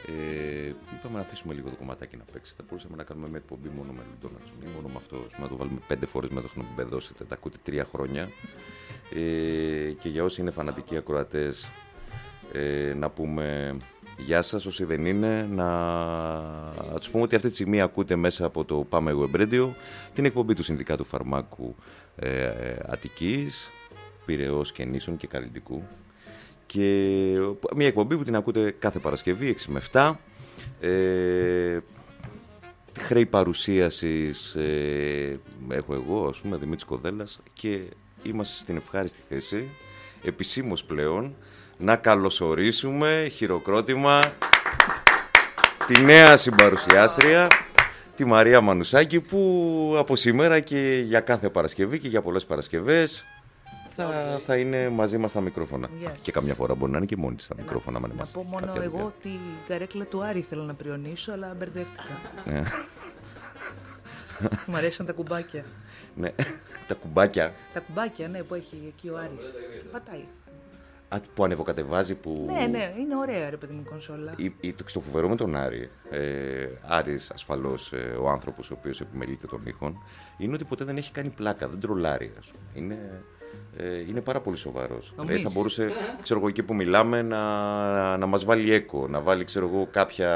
Είπαμε να αφήσουμε λίγο το κομματάκι να παίξει. Θα μπορούσαμε να κάνουμε μια εκπομπή μόνο με Λουντόνα, μόνο με αυτό. Να το βάλουμε 5 φορές με το χρονοπηδώσετε. Τα ακούτε 3 χρόνια. Και για όσοι είναι φανατικοί ακροατές, να πούμε γεια σας. Όσοι δεν είναι, να τους πούμε ότι αυτή τη στιγμή ακούτε μέσα από το Πάμε Web Radio την εκπομπή του Συνδικάτου Φαρμάκου Αττικής, Πειραιώς και Νήσων και Καλλιτικού. Και μια εκπομπή που την ακούτε κάθε Παρασκευή 6 με 7. Χρέη παρουσίασης έχω εγώ, ας πούμε, Δημήτρης Κοδέλλας, και είμαστε στην ευχάριστη θέση, επισήμως πλέον, να καλωσορίσουμε χειροκρότημα τη νέα συμπαρουσιάστρια, τη Μαρία Μανουσάκη, που από σήμερα και για κάθε Παρασκευή και για πολλές Παρασκευές θα είναι μαζί μας στα μικρόφωνα. Και καμιά φορά μπορεί να είναι και μόνη της στα μικρόφωνα. Να πω μόνο εγώ ότι την καρέκλα του Άρη ήθελα να πριονίσω, αλλά μπερδεύτηκα. Μου αρέσαν τα κουμπάκια. Ναι, τα κουμπάκια. Τα κουμπάκια, ναι, που έχει εκεί ο Άρης. Πατάει. Που ανεβοκατεβάζει, που... Ναι, είναι ωραία, ρε παιδί μου, κονσόλα. Το φοβερό με τον Άρη, Άρης ασφαλώς, ο άνθρωπος ο οποίος επιμελείται των ήχων, είναι ότι ποτέ δεν έχει κάνει πλάκα, δεν τρολάρει, ας πούμε. Είναι πάρα πολύ σοβαρός. Δηλαδή θα μπορούσε, ξέρω εγώ, εκεί που μιλάμε να μας βάλει έκο, να βάλει, ξέρω εγώ,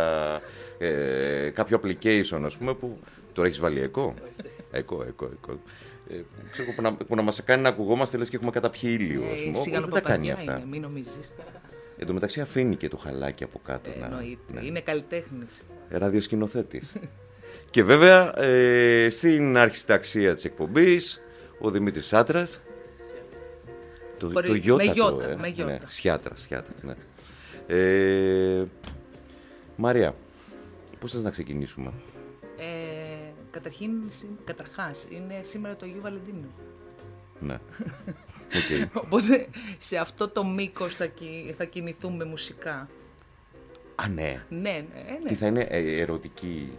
κάποιο application, ας πούμε, που τώρα έχεις βάλει έκο. Έκο. Ξέρω, που να μας κάνει να ακουγόμαστε λες και έχουμε καταπιεί ήλιο. Δεν τα κάνει αυτά. Είναι, μην νομίζεις. Εν τω μεταξύ αφήνει και το χαλάκι από κάτω. Εννοείται. Είναι καλλιτέχνης. Ραδιοσκηνοθέτης. Και βέβαια στην αρχισταξία της εκπομπής ο Δημήτρης Άτρας. Το γιώτα. Με γιώτα. Ναι, Σιάτρας, ναι. Μαρία, πώς θες να ξεκινήσουμε? Καταρχάς, είναι σήμερα το Αγίου Βαλεντίνου. Ναι. Okay. Οπότε σε αυτό το μήκος θα κινηθούμε μουσικά. Α, ναι. Ναι. Τι θα είναι, ερωτική?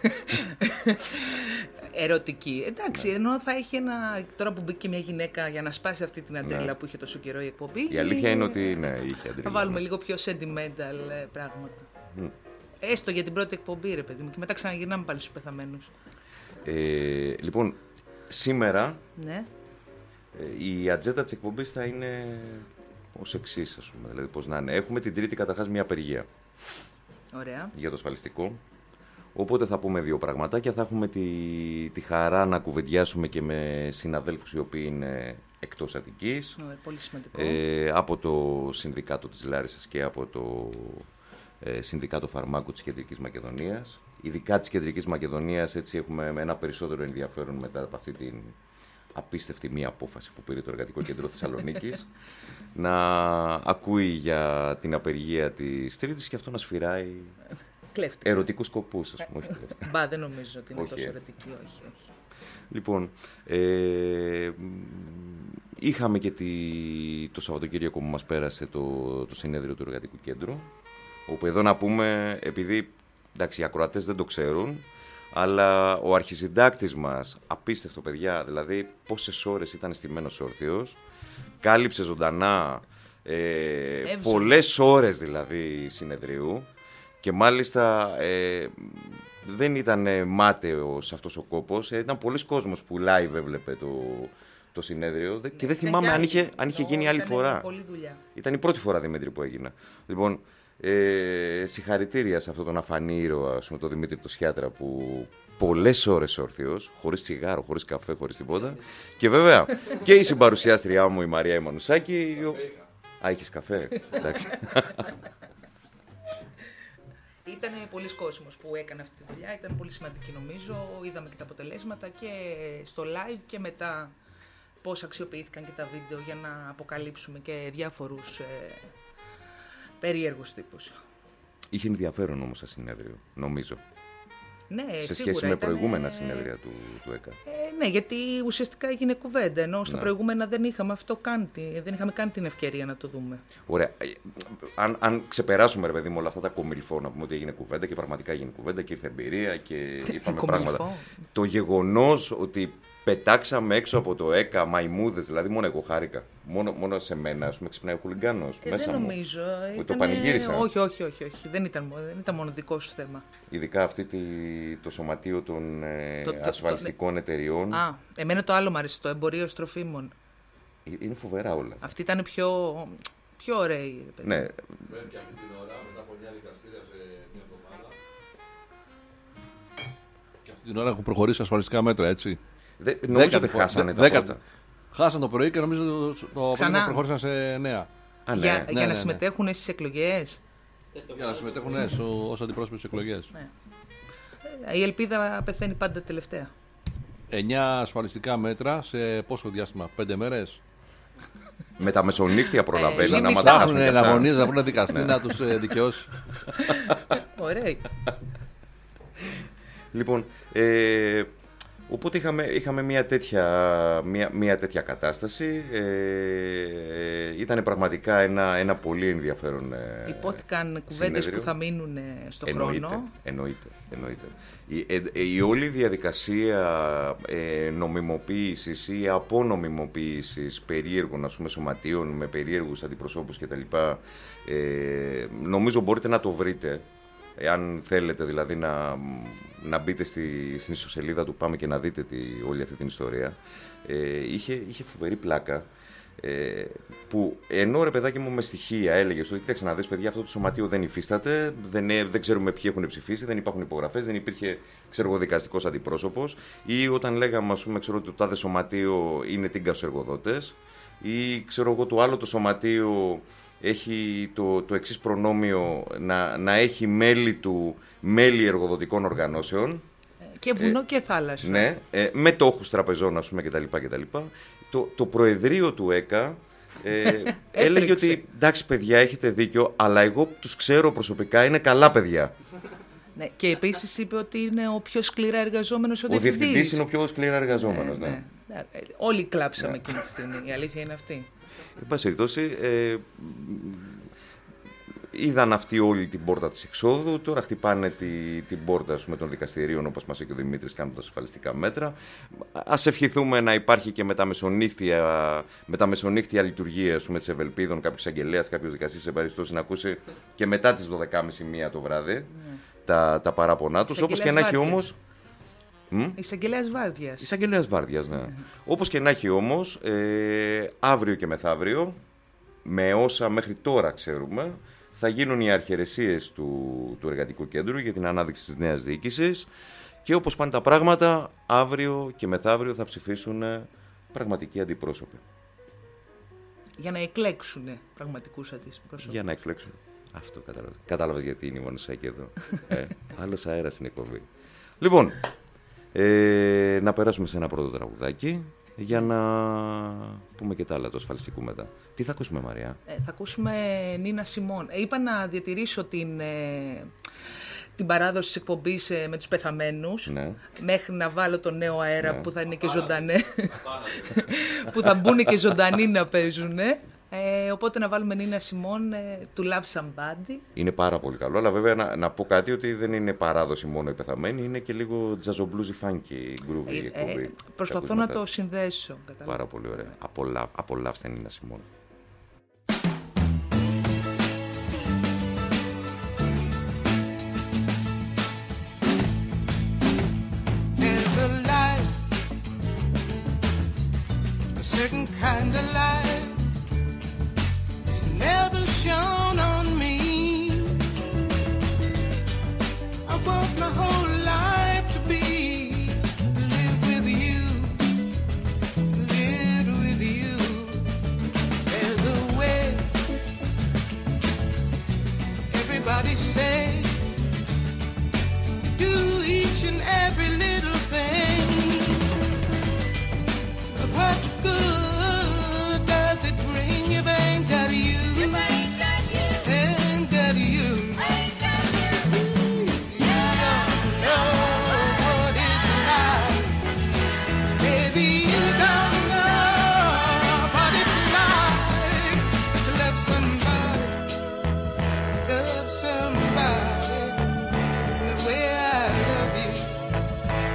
Ερωτική. Εντάξει, ενώ θα έχει τώρα που μπήκε μια γυναίκα για να σπάσει αυτή την αντρίλα που είχε τόσο καιρό η εκπομπή. Η αλήθεια είναι ότι ναι, είχε αντρίλα. Θα βάλουμε λίγο πιο sentimental πράγματα. Έστω για την πρώτη εκπομπή, ρε παιδί μου, και μετά ξαναγυρνάμε πάλι στους πεθαμένους. Λοιπόν, σήμερα ναι. Η ατζέντα της εκπομπής θα είναι ως εξής, ας πούμε. Δηλαδή, πώς να είναι. Έχουμε την Τρίτη καταρχάς μια απεργία. Ωραία. Για το ασφαλιστικό. Οπότε θα πούμε 2 πραγματάκια. Θα έχουμε τη χαρά να κουβεντιάσουμε και με συναδέλφους οι οποίοι είναι εκτός Αττικής. Πολύ σημαντικό. Από το Συνδικάτο της Λάρισσας και από το Συνδικάτο Φαρμάκου της Κεντρικής Μακεδονίας. Ειδικά της Κεντρικής Μακεδονίας, έτσι έχουμε ένα περισσότερο ενδιαφέρον μετά από αυτή την απίστευτη μία απόφαση που πήρε το Εργατικό Κέντρο Θεσσαλονίκης να ακούει για την απεργία της Τρίτης και αυτό να σφυράει ερωτικούς σκοπούς, ας πούμε. Μπα, δεν νομίζω ότι είναι τόσο ερωτική, όχι. Λοιπόν, είχαμε και το Σαββατοκύριακο που μας πέρασε το συνέδριο του Εργατικού Κέντρου, όπου εδώ να πούμε, επειδή εντάξει, οι ακροατές δεν το ξέρουν, αλλά ο αρχισυντάκτης μας, απίστευτο παιδιά, δηλαδή πόσες ώρες ήταν στημένος όρθιος, κάλυψε ζωντανά πολλές ώρες δηλαδή συνεδρίου και μάλιστα δεν ήταν μάταιος αυτός ο κόπος, ήταν πολλοί κόσμος που live έβλεπε το συνέδριο και δεν θυμάμαι αν είχε γίνει άλλη φορά. Ήταν η πρώτη φορά, Δημήτρη, που έγινα. Λοιπόν, συγχαρητήρια σε αυτόν τον αφανή ήρωα, με τον Δημήτρη το Σιάτρα, που πολλές ώρες όρθιος, χωρίς τσιγάρο, χωρίς καφέ, χωρίς τίποτα. Και βέβαια και η συμπαρουσιάστριά μου, η Μαρία η Μανουσάκη. Α, έχεις καφέ? Εντάξει. Ήταν πολλοί κόσμος που έκανε αυτή τη δουλειά, ήταν πολύ σημαντική νομίζω. Είδαμε και τα αποτελέσματα και στο live και μετά πώς αξιοποιήθηκαν και τα βίντεο για να αποκαλύψουμε και διάφορους περίεργους τύπους. Είχε ενδιαφέρον όμως το συνέδριο, νομίζω. Ναι, σε σχέση με προηγούμενα συνέδρια του ΕΚΑ. Ναι, γιατί ουσιαστικά έγινε κουβέντα, ενώ στα προηγούμενα δεν είχαμε καν την ευκαιρία να το δούμε. Ωραία. Αν ξεπεράσουμε, ρε παιδί μου, όλα αυτά τα κομιλφό, να πούμε ότι έγινε κουβέντα και πραγματικά έγινε κουβέντα και ήρθε εμπειρία και είπαμε πράγματα. Το γεγονός ότι Πετάξαμε έξω από το ΕΚΑ μαϊμούδες, δηλαδή μόνο εγώ χάρηκα. Μόνο σε μένα, ας πούμε, ξυπνάει ο χουλιγκάνος μέσα δεν μου. νομίζω. Το πανηγύρισα. Όχι. Δεν ήταν μόνο δικό σου θέμα. Ειδικά το σωματείο των ασφαλιστικών εταιριών. Εμένα το άλλο μου άρεσε, το εμπορίο τροφίμων. Είναι φοβερά όλα. Αυτή ήταν πιο ωραίοι. Ναι. Και αυτή την ώρα, μετά από 9 δικαστήρια σε μια εβδομάδα. Και αυτή την ώρα έχουν προχωρήσει ασφαλιστικά μέτρα, έτσι. Νομίζω ότι χάσανε τα πρώτα. Χάσαν το πρωί και νομίζω το απόγευμα προχώρησαν σε νέα. Για να συμμετέχουν στις εκλογές. Για να συμμετέχουν ως αντιπρόσωποι στις εκλογές. Ναι. Η ελπίδα πεθαίνει πάντα τελευταία. 9 ασφαλιστικά μέτρα σε πόσο διάστημα, 5 μέρες. Με τα μεσονύχτια προλαβαίνουν να ματάσουν. Να αγωνίζουν, να βρουν ένα δικαστή να τους δικαιώσει. Ωραία. Λοιπόν, οπότε είχαμε μια τέτοια κατάσταση. Ήταν πραγματικά ένα πολύ ενδιαφέρον υπόθηκαν κουβέντες που θα μείνουν στο χρόνο. Εννοείται. Η όλη διαδικασία νομιμοποίησης ή απονομιμοποίησης περίεργων σωματείων με περίεργους αντιπροσώπους κτλ. Νομίζω μπορείτε να το βρείτε. Εάν θέλετε δηλαδή να μπείτε στην ιστοσελίδα του, πάμε και να δείτε όλη αυτή την ιστορία. Είχε φοβερή πλάκα. Που ενώ ρε παιδάκι μου με στοιχεία έλεγε ότι κοίταξε να δεις παιδιά, αυτό το σωματείο δεν υφίσταται, δεν ξέρουμε ποιοι έχουν ψηφίσει, δεν υπάρχουν υπογραφές, δεν υπήρχε δικαστικός αντιπρόσωπος, ή όταν λέγαμε ότι το τάδε σωματείο είναι τίγκας εργοδότες, ή το άλλο το σωματείο έχει το εξής προνόμιο να έχει μέλη εργοδοτικών οργανώσεων. Και βουνό και θάλασσα. Ναι, μετόχους τραπεζών κτλ. Το προεδρείο του ΕΚΑ έλεγε ότι εντάξει παιδιά έχετε δίκιο, αλλά εγώ τους ξέρω προσωπικά, είναι καλά παιδιά. Ναι, και επίσης είπε ότι είναι ο πιο σκληρά εργαζόμενος ο διευθυντής. Ο διευθυντής είναι ο πιο σκληρά εργαζόμενος. Ναι. Όλοι κλάψαμε εκείνη τη στιγμή, η αλήθεια είναι αυτή. Εν πάση περιπτώσει, είδαν αυτοί όλη την πόρτα της εξόδου, τώρα χτυπάνε την πόρτα των δικαστηρίων, όπως μας είπε ο Δημήτρης, κάνουν τα ασφαλιστικά μέτρα. Ας ευχηθούμε να υπάρχει και με τα μεσονύχτια λειτουργία της Ευελπίδων, κάποιος αγγελέας, κάποιος δικαστής σε περίπτωση να ακούσει και μετά τις 12.30 το βράδυ τα παράπονά τους. Όπως και να έχει όμως. Εισαγγελέας Βάρδιας. Ναι. Όπως και να έχει όμως, αύριο και μεθαύριο, με όσα μέχρι τώρα ξέρουμε, θα γίνουν οι αρχιερεσίες του Εργατικού Κέντρου για την ανάδειξη της νέας διοίκησης και όπως πάνε τα πράγματα, αύριο και μεθαύριο θα ψηφίσουν πραγματικοί αντιπρόσωποι. Για να εκλέξουν πραγματικούς αντιπρόσωπους. Για να εκλέξουν. Αυτό κατάλαβες γιατί είναι η Μονοσάκη εδώ. Άλλος αέρας στην εκπομπή. Λοιπόν, να περάσουμε σε ένα πρώτο τραγουδάκι για να πούμε και τα άλλα του ασφαλιστικού μετά. Τι θα ακούσουμε, Μαρία? Θα ακούσουμε Νίνα Σιμών. Είπα να διατηρήσω την παράδοση της εκπομπής με τους πεθαμένους, ναι, μέχρι να βάλω το νέο αέρα, ναι, που θα είναι και ζωντανέ, που θα μπουν και ζωντανοί να παίζουν. Οπότε να βάλουμε Νίνα Σιμών, To Love Somebody. Είναι πάρα πολύ καλό, αλλά βέβαια να πω κάτι, ότι δεν είναι παράδοση μόνο οι πεθαμένοι, είναι και λίγο τζαζομπλούζι φάνκι, γκρούβι εκπομπή. Προσπαθώ να το συνδέσω. Πάρα πολύ ωραία. Απολαύστε Νίνα Σιμών. Certain kind of light it's never shone on me. I want my whole life to be live with you, live with you. There's a way everybody says do each and every little thing, but what good does it bring if I ain't got you? If I ain't got you, ain't got you, ain't got you. You don't know what it's like, baby. You don't know what it's like to love somebody the way I love you.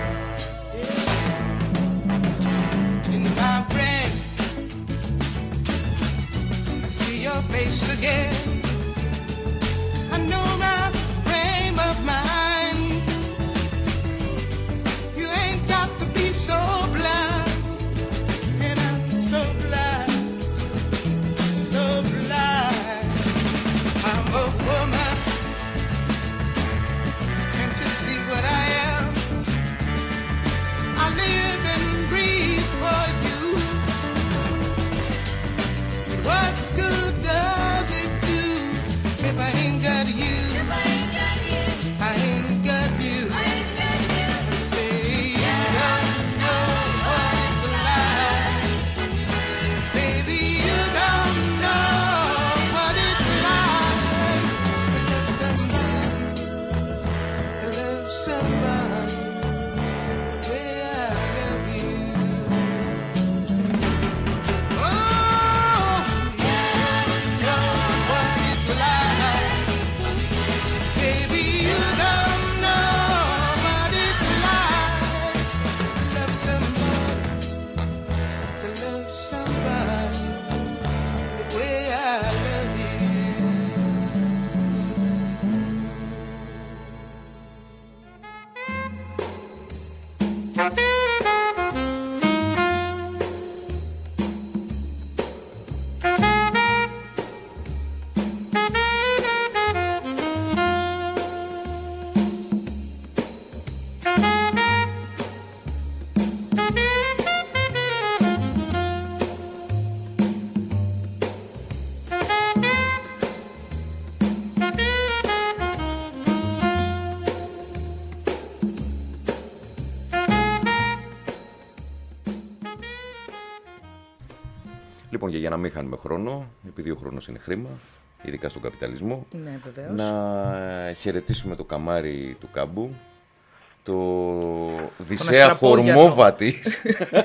Λοιπόν, για να μην χάνουμε χρόνο, επειδή ο χρόνος είναι χρήμα, ειδικά στον καπιταλισμό, Ναι, βεβαίως. να χαιρετήσουμε το καμάρι του Κάμπου, το Δυσσέα αστραπόγιατο. Χορμόβατης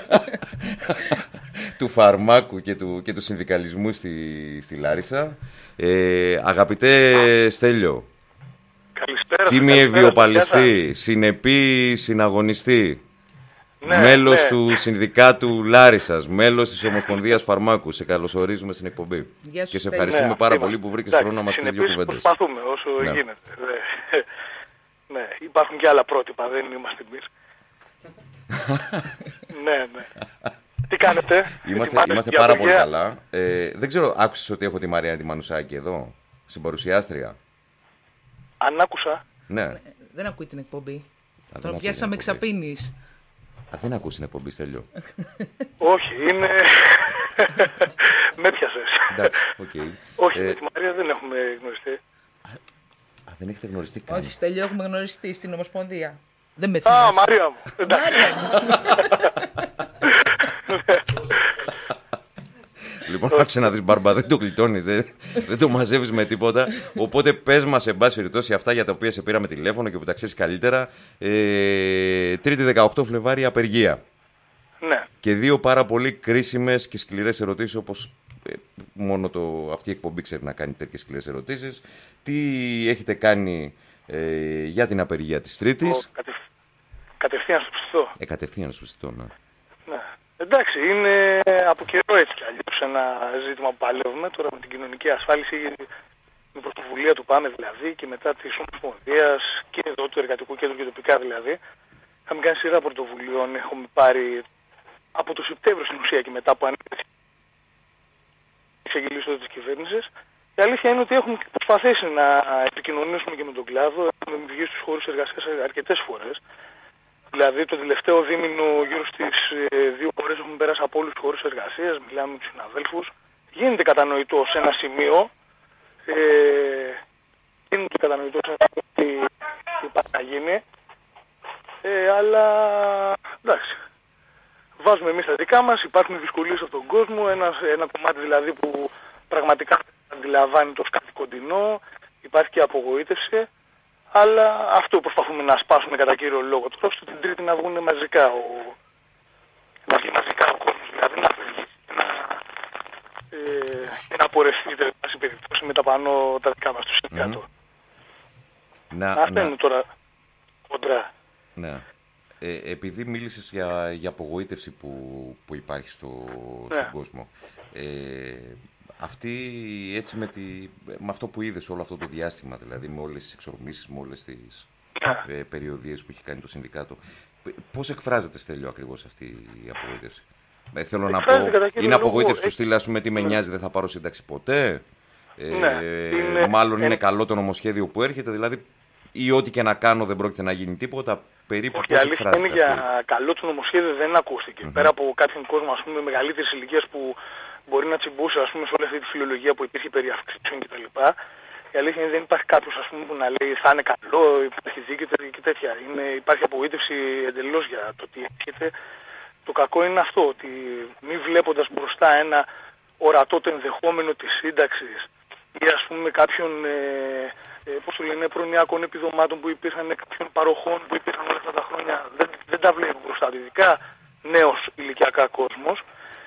του φαρμάκου και του συνδικαλισμού στη Λάρισα. Αγαπητέ Στέλιο, Καλησπέρα. τίμιε βιοπαλιστή, συνεπή συναγωνιστή, Ναι, μέλος ναι. του Συνδικάτου Λάρισσας, μέλος της Ομοσπονδίας Φαρμάκου. Σε καλωσορίζουμε στην εκπομπή. Γεια σου, Και σε Στέλιο. ευχαριστούμε Ναι, πάρα είμαστε. πολύ που βρήκες Εντάξει, χρόνο να μας πεις δύο συνεπείς κουβέντες. Προσπαθούμε όσο Ναι. γίνεται. Ναι, υπάρχουν και άλλα πρότυπα, δεν είμαστε εμείς. Ναι. Τι κάνετε? Είμαστε Ετοιμάστε πάρα για πολύ απεργία? καλά. Δεν ξέρω, άκουσες ότι έχω τη Μαριάννη τη Μανουσάκη εδώ, συμπαρουσιάστρια. Αν άκουσα. Ναι. Δεν ακούει την εκπομπή. δεν Τον ακούει πιάσαμε την εκπομπή. εξαπίνης. Δεν ακούς την εκπομπή, Στέλιο. Όχι, είναι... Με πιάσες. Εντάξει, οκ. Όχι, με τη Μαρία δεν έχουμε γνωριστεί. Δεν έχετε γνωριστεί καν. Όχι, Στέλιο, έχουμε γνωριστεί στην Ομοσπονδία. Δεν με Α, θυμάσαι. Μαρία μου. Εντάξει. Λοιπόν, άκουσε να δεις, Μπάρμπα, δεν το γλιτώνεις, δεν το μαζεύεις με τίποτα. Οπότε πες μας, εν πάση περιπτώσει, αυτά για τα οποία σε πήραμε τηλέφωνο και που τα ξέρεις καλύτερα. Τρίτη 18 Φλεβάρι, απεργία. Ναι. Και δύο πάρα πολύ κρίσιμες και σκληρές ερωτήσεις, όπως μόνο αυτή η εκπομπή ξέρει να κάνει τέτοιες σκληρές ερωτήσεις. Τι έχετε κάνει για την απεργία της Τρίτης? Κατευθείαν στο ψηθό. Κατευθείαν στο ψητό, ναι. Ναι. Εντάξει, είναι από καιρό έτσι κι αλλιώς ένα ζήτημα που παλεύουμε τώρα με την κοινωνική ασφάλιση, με πρωτοβουλία του ΠΑΜΕ δηλαδή και μετά της Ομοσπονδίας και εδώ του Εργατικού Κέντρου και τοπικά δηλαδή. Είχαμε κάνει σειρά πρωτοβουλίων, έχουμε πάρει από το Σεπτέμβριο στην ουσία και μετά που ανέβηκε η εξαγγελία της κυβέρνησης. Η αλήθεια είναι ότι έχουμε προσπαθήσει να επικοινωνήσουμε και με τον κλάδο, έχουμε βγει στους χώρους εργασίας αρκετές φορές. Δηλαδή το τελευταίο δίμηνο γύρω στις 2 ώρες έχουμε πέρασει από όλους τους χώρους εργασίας, μιλάμε με τους συναδέλφους. Γίνεται κατανοητό σε ένα σημείο, γίνεται κατανοητό σε ένα σημείο τι υπάρχει να γίνει, αλλά εντάξει. Βάζουμε εμείς τα δικά μας, υπάρχουν δυσκολίες από τον κόσμο, ένα κομμάτι δηλαδή που πραγματικά αντιλαμβάνει το σκάφη κοντινό, υπάρχει και απογοήτευση. Αλλά αυτό προσπαθούμε να σπάσουμε κατά κύριο λόγο. Τώρα ώστε την Τρίτη να βγουν μαζικά να βγει μαζικά ο κόσμος, δηλαδή να βγει και να πορευτεί σε περιπτώσει με τα πανώ τα δικά μας του συνδικάτου. Αυτά είναι τώρα κοντρά. Ναι. Επειδή μίλησες για απογοήτευση που υπάρχει στον κόσμο, αυτή έτσι με αυτό που είδες όλο αυτό το διάστημα, δηλαδή με όλες τις εξορμήσεις, με όλες τις περιοδίες που έχει κάνει το συνδικάτο, πώς εκφράζεται, Στέλιο, ακριβώς αυτή η απογοήτευση? Θέλω να πω, είναι απογοήτευση του στυλ, ας πούμε, τι με νοιάζει, δεν θα πάρω σύνταξη ποτέ, μάλλον είναι καλό το νομοσχέδιο που έρχεται, δηλαδή, ή ό,τι και να κάνω δεν πρόκειται να γίνει τίποτα, περίπου πώς εκφράζεται? Η αλήθεια είναι για καλό το νομοσχέδιο δεν ακούστηκε. Πέρα από κάποιον κόσμο, ας πούμε, μεγαλύτερης ηλικίας που μπορεί να τσιμπούσε, ας πούμε, σε όλη αυτή τη φιλολογία που υπήρχε περί αυξήσεων κτλ. Η αλήθεια είναι δεν υπάρχει κάποιος, ας πούμε, που να λέει θα είναι καλό, υπάρχει δίκαιο και τέτοια. Υπάρχει απογοήτευση εντελώς για το τι έρχεται. Το κακό είναι αυτό, ότι μη βλέποντας μπροστά ένα ορατό το ενδεχόμενο της σύνταξης ή ας πούμε κάποιων προνοιακών επιδομάτων που υπήρχαν, κάποιων παροχών που υπήρχαν όλα αυτά τα χρόνια, δεν τα βλέπω μπροστά του, ειδικά νέος ηλικιακά κόσμος.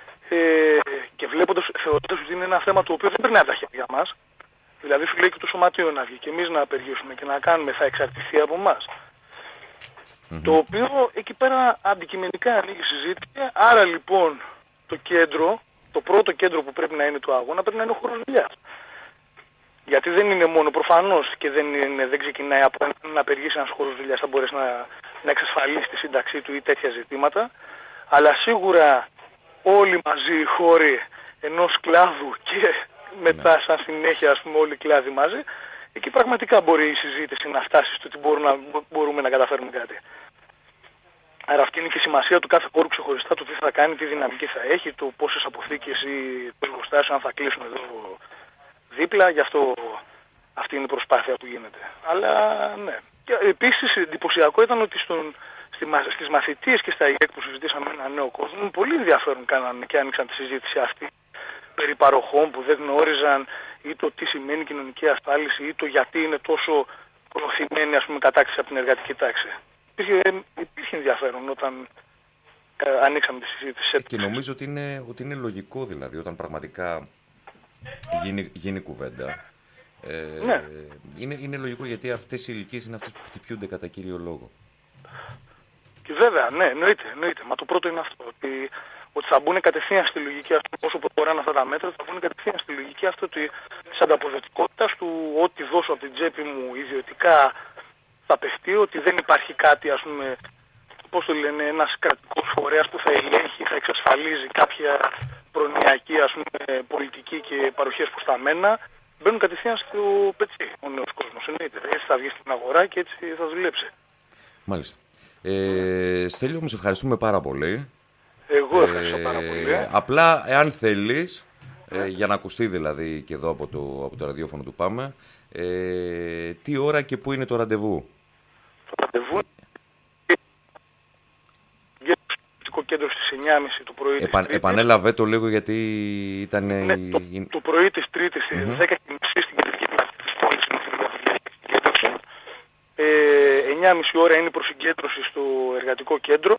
Και βλέποντας, θεωρώντας ότι είναι ένα θέμα το οποίο δεν περνάει από τα χέρια μας, δηλαδή σου λέει και το σωματείο να βγει και εμείς να απεργήσουμε και να κάνουμε, θα εξαρτηθεί από εμάς. Το οποίο εκεί πέρα αντικειμενικά ανοίγει συζήτηση, άρα λοιπόν το πρώτο κέντρο που πρέπει να είναι του αγώνα πρέπει να είναι ο χώρος δουλειάς. Γιατί δεν είναι μόνο προφανώς και δεν ξεκινάει από να απεργήσει ένας χώρος δουλειάς, θα μπορέσει να εξασφαλίσει τη σύνταξή του ή τέτοια ζητήματα, αλλά σίγουρα όλοι μαζί οι χώροι ενός κλάδου και μετά σαν συνέχεια ας πούμε όλοι οι κλάδοι μαζί, εκεί πραγματικά μπορεί η συζήτηση να φτάσει στο ότι μπορούμε να καταφέρουμε κάτι. Άρα αυτή είναι και η σημασία του κάθε χώρου ξεχωριστά, το τι θα κάνει, τι δυναμική θα έχει, το πόσες αποθήκες ή εργοστάσεις αν θα κλείσουν εδώ δίπλα, γι' αυτό αυτή είναι η προσπάθεια που γίνεται. Αλλά ναι. Και επίσης εντυπωσιακό ήταν ότι στις μαθητείες και στα ΙΕΚ που συζητήσαμε με έναν νέο κόσμο, πολύ ενδιαφέρον κάνανε και άνοιξαν τη συζήτηση αυτή περί παροχών που δεν γνώριζαν ή το τι σημαίνει κοινωνική ασφάλιση ή το γιατί είναι τόσο προωθημένη ας πούμε κατάκτηση από την εργατική τάξη. Υπήρχε ενδιαφέρον όταν ανοίξαμε τη συζήτηση. Και νομίζω ότι είναι λογικό δηλαδή όταν πραγματικά γίνει κουβέντα. Ναι. Είναι λογικό γιατί αυτές οι ηλικίες είναι αυτές που χτυπιούνται κατά κύριο λόγο. Και βέβαια, ναι, εννοείται. Μα το πρώτο είναι αυτό. Ότι θα μπουν κατευθείαν στη λογική αυτή, όσο προχωράνε αυτά τα μέτρα, θα μπουν κατευθείαν στη λογική αυτή της ανταποδοτικότητας, του ό,τι δώσω από την τσέπη μου ιδιωτικά θα παιχτεί, ότι δεν υπάρχει κάτι, ας πούμε, πώς το λένε, ένας κρατικός φορέας που θα ελέγχει, θα εξασφαλίζει κάποια προνοιακή, ας πούμε, πολιτική και παροχές προς τα μένα. Μπαίνουν κατευθείαν στο πετσί ο νέος κόσμος, εννοείται. Έτσι θα βγει στην αγορά και έτσι θα δουλέψει. Μάλιστα. Στέλιο, μου σε ευχαριστούμε πάρα πολύ. Εγώ ευχαριστώ πάρα πολύ. Απλά, εάν θέλεις, για να ακουστεί δηλαδή και εδώ από το ραδιόφωνο του Πάμε, τι ώρα και πού είναι το ραντεβού? Το ραντεβού είναι στο κέντρο στις 9.30 το πρωί. Επανέλαβε το λίγο γιατί ήταν... Ναι, το πρωί της Τρίτης στις 10.30 στην κεντρική πλατεία της πόλης είναι συγκέντρωση. 9.30 ώρα είναι η προσυγκέντρωση στο εργατικό κέντρο.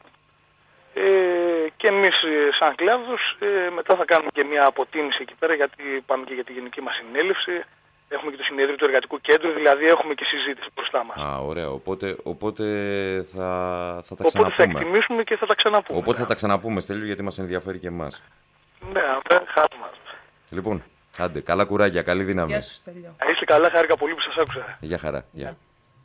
Και εμείς σαν κλάδος μετά θα κάνουμε και μια αποτίμηση εκεί πέρα γιατί πάμε και για τη γενική μας συνέλευση. Έχουμε και το συνέδριο του εργατικού κέντρου, δηλαδή έχουμε και συζήτηση μπροστά μας. Α, ωραία. Οπότε θα τα ξαναπούμε. Οπότε θα εκτιμήσουμε και θα τα ξαναπούμε. Οπότε θα τα ξαναπούμε, Στέλιο, γιατί μας ενδιαφέρει και εμάς. Ναι, χάρη μας. Λοιπόν, άντε, καλά κουράγια, καλή δύναμη. Γεια σου, Στέλιο. Είστε καλά, χάρηκα πολύ που σας άκουσα. Γεια χαρά. Γεια.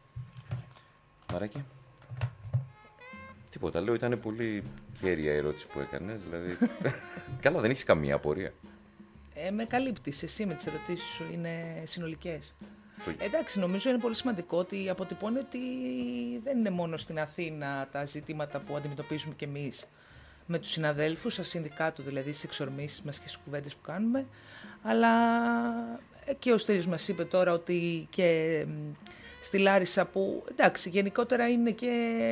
Μαράκι. Τίποτα, λέω, ήταν πολύ κέρια η ερώτηση που έκανες, δηλαδή... Καλά, δεν έχεις καμία απορία. Με καλύπτεις, εσύ με τις ερωτήσεις σου είναι συνολικές. Εντάξει, νομίζω είναι πολύ σημαντικό ότι αποτυπώνει ότι δεν είναι μόνο στην Αθήνα τα ζητήματα που αντιμετωπίζουμε κι εμείς με τους συναδέλφους, σαν συνδικάτου δηλαδή, στις εξορμήσεις μας και στις κουβέντες που κάνουμε, αλλά και ο Στέλιος μας είπε τώρα ότι και στη Λάρισα που, εντάξει, γενικότερα είναι και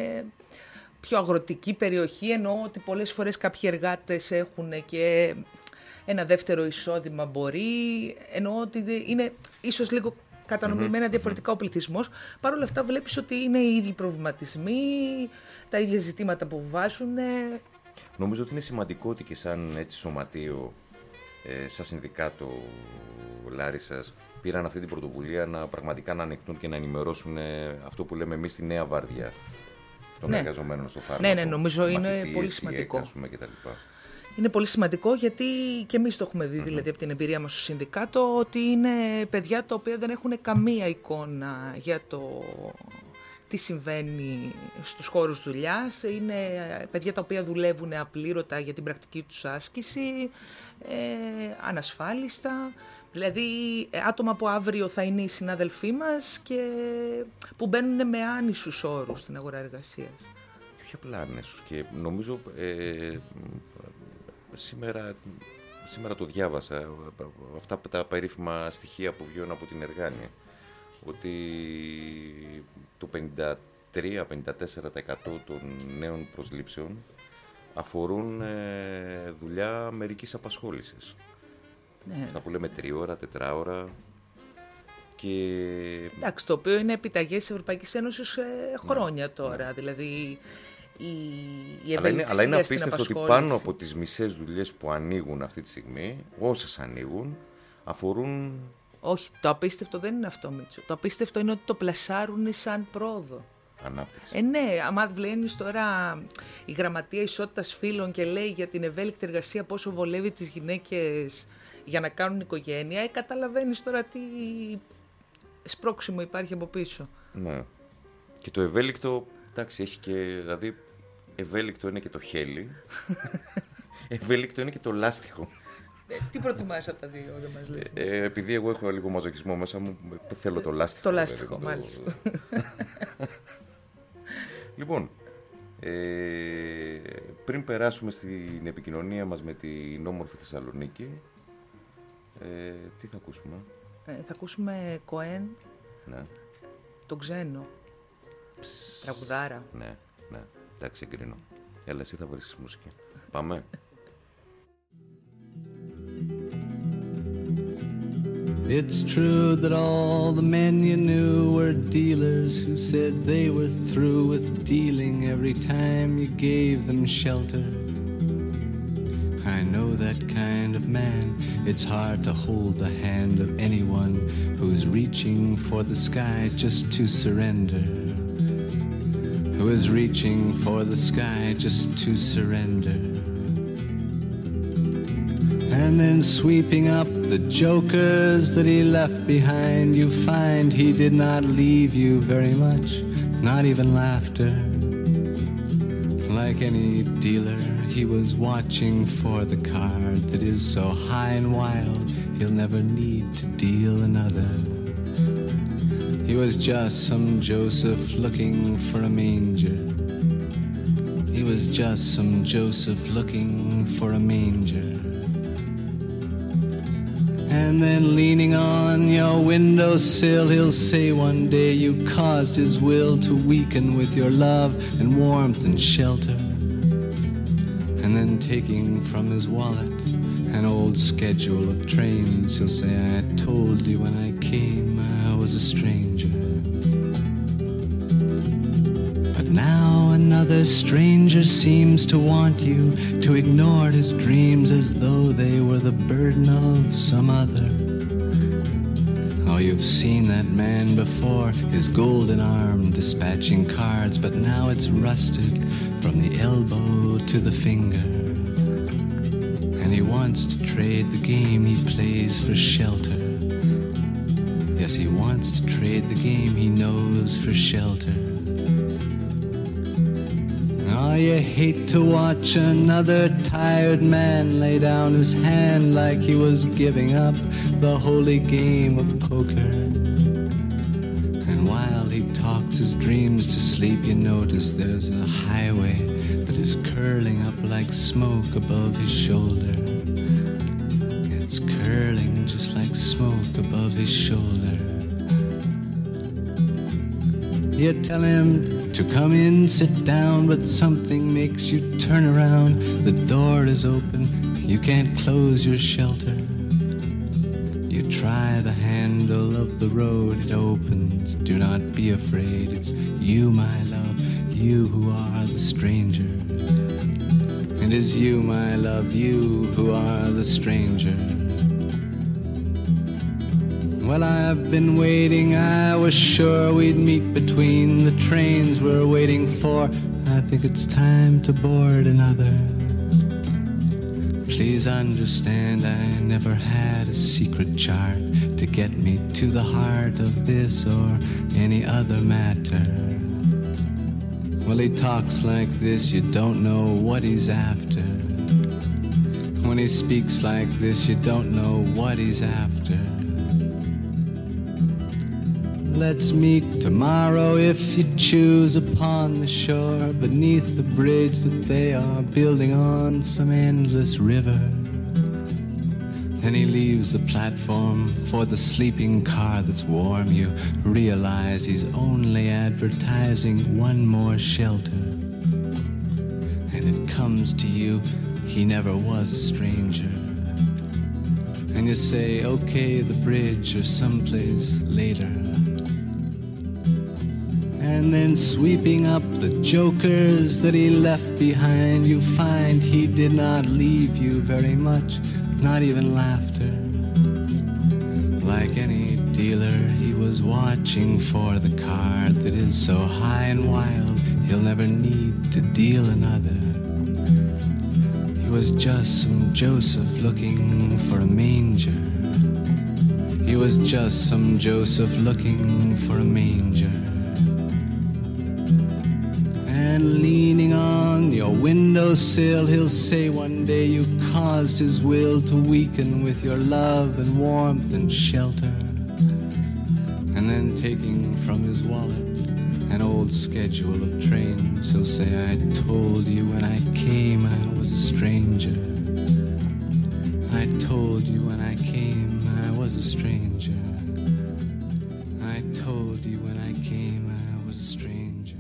πιο αγροτική περιοχή, εννοώ ότι πολλές φορές κάποιοι εργάτες έχουν και ένα δεύτερο εισόδημα μπορεί, εννοώ ότι είναι ίσως λίγο κατανομημένα διαφορετικά ο πληθυσμός. Παρ' όλα αυτά βλέπεις ότι είναι οι ίδιοι προβληματισμοί, τα ίδια ζητήματα που βάζουν. Νομίζω ότι είναι σημαντικό ότι και σαν έτσι σωματείο, σαν συνδικάτο Λάρισσας, πήραν αυτή την πρωτοβουλία να πραγματικά να ανοιχτούν και να ενημερώσουν αυτό που λέμε εμείς τη νέα βάρδια των εργαζομένων στο φάρμακο. Ναι, νομίζω είναι πολύ σημαντικό. Είναι πολύ σημαντικό γιατί και εμείς το έχουμε δει δηλαδή από την εμπειρία μας στο συνδικάτο ότι είναι παιδιά τα οποία δεν έχουν καμία εικόνα για το τι συμβαίνει στους χώρους δουλειάς. Είναι παιδιά τα οποία δουλεύουν απλήρωτα για την πρακτική τους άσκηση, ανασφάλιστα. Δηλαδή άτομα που αύριο θα είναι οι συνάδελφοί μας και που μπαίνουν με άνισους όρους στην αγορά εργασίας. Όχι απλά άνισους και νομίζω σήμερα το διάβασα αυτά τα περίφημα στοιχεία που βγαίνουν από την Εργάνη, ότι το 53-54% των νέων προσλήψεων αφορούν δουλειά μερικής απασχόλησης. Ναι. Αυτά που λέμε 3 ώρα, 4 ώρα. Και... Εντάξει, το οποίο είναι επιταγές της Ευρωπαϊκής Ένωσης χρόνια τώρα. Δηλαδή η ευελιξία αλλά είναι στην απίστευτο ότι πάνω από τις μισές δουλειές που ανοίγουν αυτή τη στιγμή, όσες ανοίγουν, αφορούν... Όχι, το απίστευτο δεν είναι αυτό, Μίτσο. Το απίστευτο είναι ότι το πλασάρουν σαν πρόοδο. Ανάπτυξη. Ναι, άμα βλέπεις τώρα η Γραμματεία Ισότητας Φύλων και λέει για την ευέλικτη εργασία πόσο βολεύει τις γυναίκες για να κάνουν οικογένεια, καταλαβαίνεις τώρα τι σπρώξιμο υπάρχει από πίσω. Ναι. Και το ευέλικτο, εντάξει, έχει και, δηλαδή, ευέλικτο είναι και το χέλι, ευέλικτο είναι και το λάστιχο. Τι προτιμάς από τα δύο, δεν μας λες. Επειδή εγώ έχω λίγο μαζοχισμό μέσα μου, θέλω το λάστιχο. Το λάστιχο, μάλιστα. Λοιπόν, πριν περάσουμε στην επικοινωνία μας με την όμορφη Θεσσαλονίκη, τι θα ακούσουμε? Θα ακούσουμε Κοέν, ναι. τον Ξένο, τραγουδάρα. Ναι, εντάξει, εγκρίνω. Έλα, εσύ θα βρίσκεις μουσική. Πάμε. It's true that all the men you knew were dealers who said they were through with dealing every time you gave them shelter. I know that kind of man. It's hard to hold the hand of anyone who's reaching for the sky just to surrender. Who is reaching for the sky just to surrender. And then sweeping up the jokers that he left behind, you find he did not leave you very much, not even laughter. Like any dealer, he was watching for the card that is so high and wild, he'll never need to deal another. He was just some Joseph looking for a manger. He was just some Joseph looking for a manger. And then leaning on your windowsill, he'll say one day you caused his will to weaken with your love and warmth and shelter. And then taking from his wallet an old schedule of trains, he'll say, I told you when I came I was a stranger. But now another stranger seems to want you to ignore his dreams as though they were the burden of some other. Oh, you've seen that man before, his golden arm dispatching cards, but now it's rusted from the elbow to the finger. And he wants to trade the game he plays for shelter. Yes, he wants to trade the game he knows for shelter. Oh, you hate to watch another tired man lay down his hand like he was giving up the holy game of poker. And while he talks his dreams to sleep, you notice there's a highway that is curling up like smoke above his shoulder. It's curling just like smoke above his shoulder. You tell him to come in, sit down, but something makes you turn around. The door is open, you can't close your shelter. You try the handle of the road, it opens. Do not be afraid, it's you, my love, you who are the stranger. It is you, my love, you who are the stranger. Well, I've been waiting, I was sure we'd meet between the trains we're waiting for. I think it's time to board another. Please understand, I never had a secret chart to get me to the heart of this or any other matter. Well, he talks like this, you don't know what he's after. When he speaks like this, you don't know what he's after. Let's meet tomorrow if you choose upon the shore, beneath the bridge that they are building on some endless river. Then he leaves the platform for the sleeping car that's warm. You realize he's only advertising one more shelter. And it comes to you, he never was a stranger. And you say, okay, the bridge or someplace later. And then sweeping up the jokers that he left behind, you find he did not leave you very much, not even laughter. Like any dealer, he was watching for the card that is so high and wild, he'll never need to deal another. He was just some Joseph looking for a manger. He was just some Joseph looking for a manger. And leaning on your windowsill, he'll say one day you caused his will to weaken with your love and warmth and shelter. And then taking from his wallet an old schedule of trains, he'll say, I told you when I came I was a stranger. I told you when I came I was a stranger. I told you when I came I was a stranger.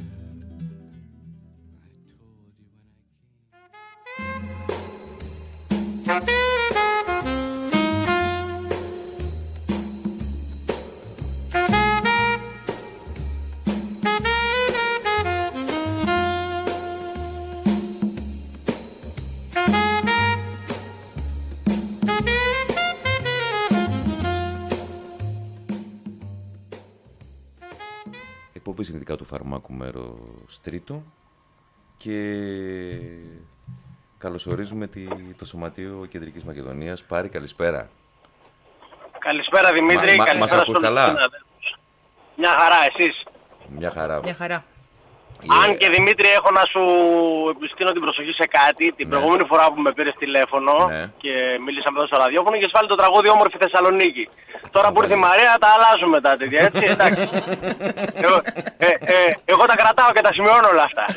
εκπομπή ειδικά του Φαρμάκου μέρος τρίτο και καλωσορίζουμε το Σωματείο Κεντρικής Μακεδονίας. Πάρη, καλησπέρα. Καλησπέρα Δημήτρη, καλησπέρα μας ακούς καλά? Μια χαρά, εσείς? Μια χαρά. Μια χαρά. Αν και Δημήτρη, έχω να σου επιστήνω την προσοχή σε κάτι. Την προηγούμενη φορά που με πήρες τηλέφωνο και μίλησαμε εδώ στο ραδιόφωνο, είχες βάλει το τραγούδι Όμορφη Θεσσαλονίκη. Τώρα που ήρθε η Μαρία τα αλλάζουμε τα τέτοια, έτσι, εντάξει. Εγώ τα κρατάω και τα σημειώνω όλα αυτά.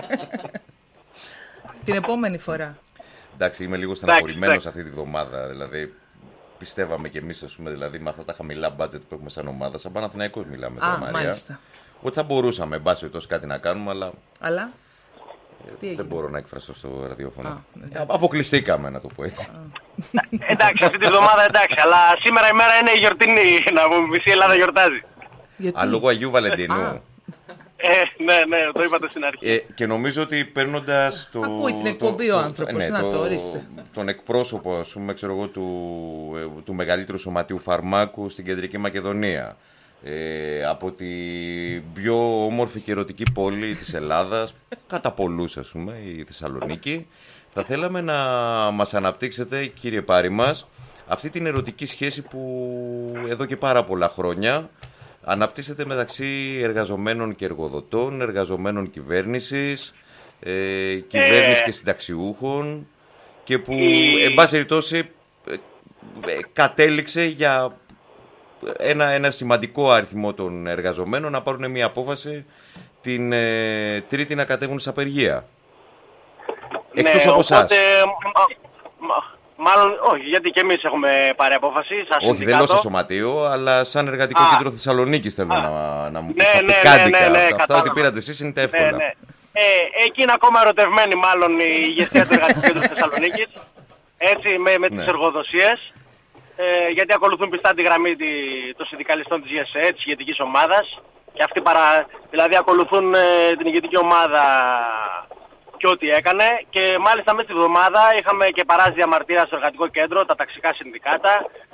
Την επόμενη φορά. Εντάξει, είμαι λίγο στεναχωρημένος αυτή τη βδομάδα, δηλαδή. Πιστεύαμε κι εμείς, ας πούμε, δηλαδή, με αυτά τα χαμηλά μπάτζετ που έχουμε σαν ομάδα, σαν Παναθηναϊκός μιλάμε τώρα, Μαρία. Μάλιστα. Ότι θα μπορούσαμε, εν πάση περιπτώσει, κάτι να κάνουμε, αλλά δεν μπορώ να εκφραστώ στο ραδιόφωνο. Αποκλειστήκαμε, να το πω έτσι. Εντάξει, αυτή τη βδομάδα εντάξει, αλλά σήμερα η μέρα είναι γιορτινή, να πούμε, μισή Ελλάδα γιορτάζει. Α, λόγω Αγίου Βαλεντίνου. Ναι, το είπατε στην αρχή. Και νομίζω ότι παίρνοντας ακούει την εκπομπή ο άνθρωπος, τον εκπρόσωπο, ας πούμε, ξέρω εγώ, του μεγαλύτερου σωματείου φαρμάκου στην Κεντρική Μακεδονία, από την πιο όμορφη και ερωτική πόλη της Ελλάδας, κατά πολλούς, ας πούμε, η Θεσσαλονίκη, θα θέλαμε να μας αναπτύξετε, κύριε Πάρη μας, αυτή την ερωτική σχέση που εδώ και πάρα πολλά χρόνια αναπτύσσεται μεταξύ εργαζομένων και εργοδοτών, εργαζομένων κυβέρνησης, κυβέρνησης και συνταξιούχων, και που, εν πάση περιπτώσει, κατέληξε για ένα σημαντικό αριθμό των εργαζομένων να πάρουν μια απόφαση την Τρίτη να κατέβουν σε απεργία. Εκτός από εσάς. Μάλλον όχι, γιατί και εμείς έχουμε πάρει απόφαση. Όχι, δεν λέω σε σωματείο, αλλά σαν εργατικό κέντρο Θεσσαλονίκης θέλω να μου πεις. Αυτά ότι πήρατε εσείς είναι τα εύκολα. Εκεί είναι ακόμα ερωτευμένη μάλλον η ηγεσία του εργατικού κέντρου Θεσσαλονίκης. Έτσι, με τις εργοδοσίες. Γιατί ακολουθούν πιστά τη γραμμή των συνδικαλιστών της ΓΕΣΕ, της ηγετικής ομάδας. Και αυτοί δηλαδή ακολουθούν την ηγετική ομάδα και ό,τι έκανε, και μάλιστα μέσα στη βδομάδα είχαμε και παράσταση διαμαρτυρία στο εργατικό κέντρο, τα ταξικά συνδικάτα.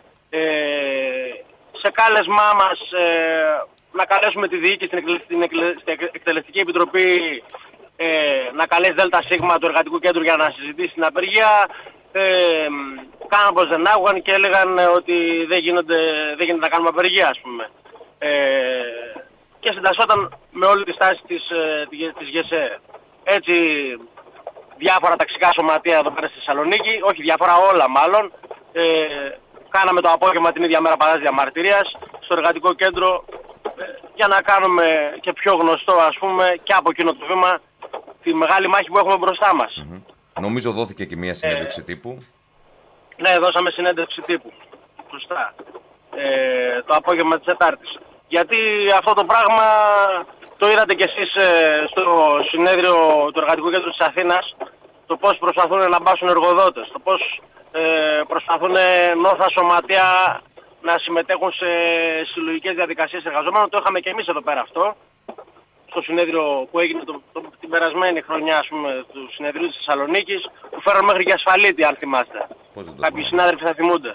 Σε κάλεσμά μας να καλέσουμε τη διοίκηση στην Εκτελεστική Επιτροπή να καλέσει ΔΣ του εργατικού κέντρου για να συζητήσει την απεργία. Κάναν πως δεν άκουγαν και έλεγαν ότι δεν γίνεται να κάνουμε απεργία, ας πούμε. Και συντασσόταν με όλη τη στάση της ΓΕΣΕ. Έτσι, διάφορα ταξικά σωματεία εδώ πέρα στη Θεσσαλονίκη, όχι διάφορα, όλα μάλλον, κάναμε το απόγευμα την ίδια μέρα παράσταση διαμαρτυρίας στο εργατικό κέντρο, για να κάνουμε και πιο γνωστό, ας πούμε, και από εκείνο το βήμα τη μεγάλη μάχη που έχουμε μπροστά μας. Νομίζω δόθηκε και μια συνέντευξη τύπου. Ναι, δώσαμε συνέντευξη τύπου. Σωστά. Το απόγευμα της Τετάρτης. Γιατί αυτό το πράγμα το είδατε κι εσείς στο συνέδριο του Εργατικού Κέντρου της Αθήνας, το πώς προσπαθούν να μπάσουν εργοδότες, το πώς προσπαθούν νόθα σωματεία να συμμετέχουν σε συλλογικές διαδικασίες εργαζομένων. Το είχαμε και εμείς εδώ πέρα αυτό, στο συνέδριο που έγινε την περασμένη χρονιά, ας πούμε, του συνεδρίου της Θεσσαλονίκης, που φέραν μέχρι και ασφαλίτη, αν θυμάστε. Κάποιοι συνάδελφοι θα θυμούνται.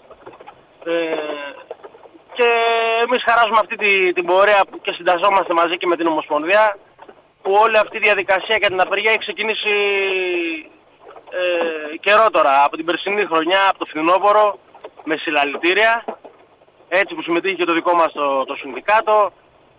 Και εμείς χαράζουμε αυτή την πορεία και συνταζόμαστε μαζί και με την Ομοσπονδία, που όλη αυτή η διαδικασία για την απεργία έχει ξεκινήσει καιρό τώρα, από την περσινή χρονιά, από το φθινόπωρο, με συλλαλητήρια, έτσι που συμμετείχε και το δικό μας το συνδικάτο,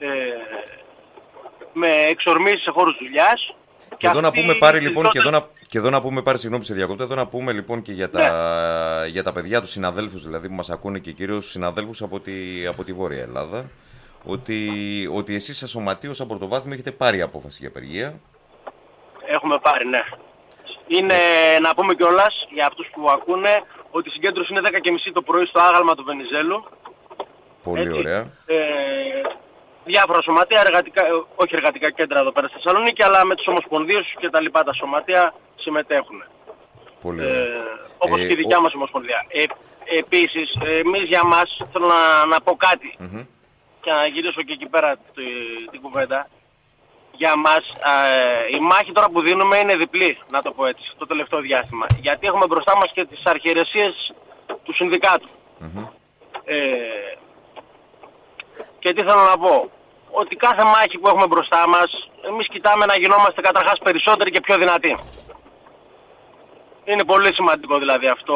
με εξορμήσεις σε χώρους δουλειάς. Και εδώ να πούμε Πάρη, λοιπόν, και εδώ να πούμε Πάρη, συγγνώμη σε διακόπτω, εδώ να πούμε λοιπόν και για τα παιδιά, τους συναδέλφους δηλαδή που μας ακούνε, και κυρίως συναδέλφους από τη Βόρεια Ελλάδα, ότι εσείς σαν σωματείο, σαν πρωτοβάθμιο, έχετε πάρει απόφαση για απεργία. Έχουμε πάρει, ναι. Είναι να πούμε κιόλας για αυτούς που ακούνε ότι η συγκέντρωση είναι 10:30 το πρωί στο άγαλμα του Βενιζέλου. Πολύ έτσι, ωραία. Διάφορα σωματεία, όχι εργατικά κέντρα εδώ πέρα στη Θεσσαλονίκη, αλλά με τις ομοσπονδίες και τα λοιπά τα σωματεία συμμετέχουν. Πολύ ωραία. Όπως και η δικιά μας ομοσπονδία. Επίσης, εμείς για μας, θέλω να πω κάτι, και να γυρίσω και εκεί πέρα την κουβέντα. Για μας η μάχη τώρα που δίνουμε είναι διπλή, να το πω έτσι, το τελευταίο διάστημα. Γιατί έχουμε μπροστά μας και τις αρχιερεσίες του συνδικάτου. Και τι θέλω να πω. ότι κάθε μάχη που έχουμε μπροστά μας, εμείς κοιτάμε να γινόμαστε καταρχάς περισσότεροι και πιο δυνατοί. Είναι πολύ σημαντικό δηλαδή αυτό.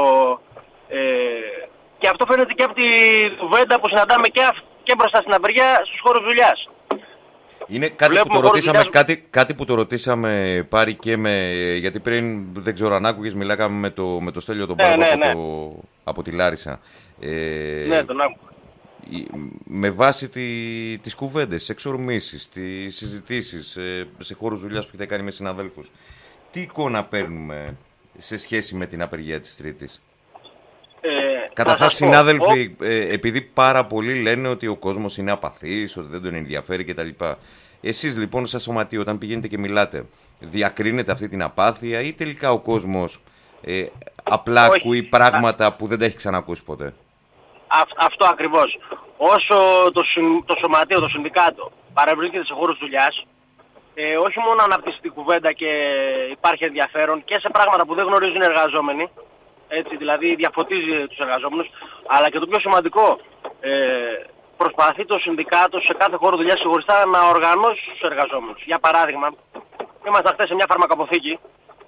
Και αυτό φαίνεται και από τη κουβέντα που συναντάμε και μπροστά στην απεργία στους χώρους δουλειάς. Είναι κάτι που, το ρωτήσαμε, κάτι που το ρωτήσαμε Πάρη και γιατί πριν, δεν ξέρω αν άκουγες, μιλάγαμε με το Στέλιο τον Πάγο από τη Λάρισα. Ναι, τον άκουγα. Με βάση τις κουβέντες, τις εξορμήσεις, τις συζητήσεις σε χώρους δουλειάς που έχετε κάνει με συναδέλφους, τι εικόνα παίρνουμε σε σχέση με την απεργία της Τρίτης? Καταρχάς, συνάδελφοι, επειδή πάρα πολλοί λένε ότι ο κόσμος είναι απαθής, ότι δεν τον ενδιαφέρει κτλ. Εσείς λοιπόν, σαν σωματείο, όταν πηγαίνετε και μιλάτε, διακρίνετε αυτή την απάθεια ή τελικά ο κόσμος απλά ακούει πράγματα που δεν τα έχει ξανακούσει ποτέ? Αυτό ακριβώς. Όσο το σωματείο, το συνδικάτο παρευρίσκεται σε χώρους δουλειάς, όχι μόνο αναπτύσσει την κουβέντα και υπάρχει ενδιαφέρον και σε πράγματα που δεν γνωρίζουν οι εργαζόμενοι, έτσι, δηλαδή διαφωτίζει τους εργαζόμενους, αλλά και το πιο σημαντικό, προσπαθεί το συνδικάτο σε κάθε χώρο δουλειάς ξεχωριστά να οργανώσει τους εργαζόμενους. Για παράδειγμα, ήμασταν χθες σε μια φαρμακαποθήκη,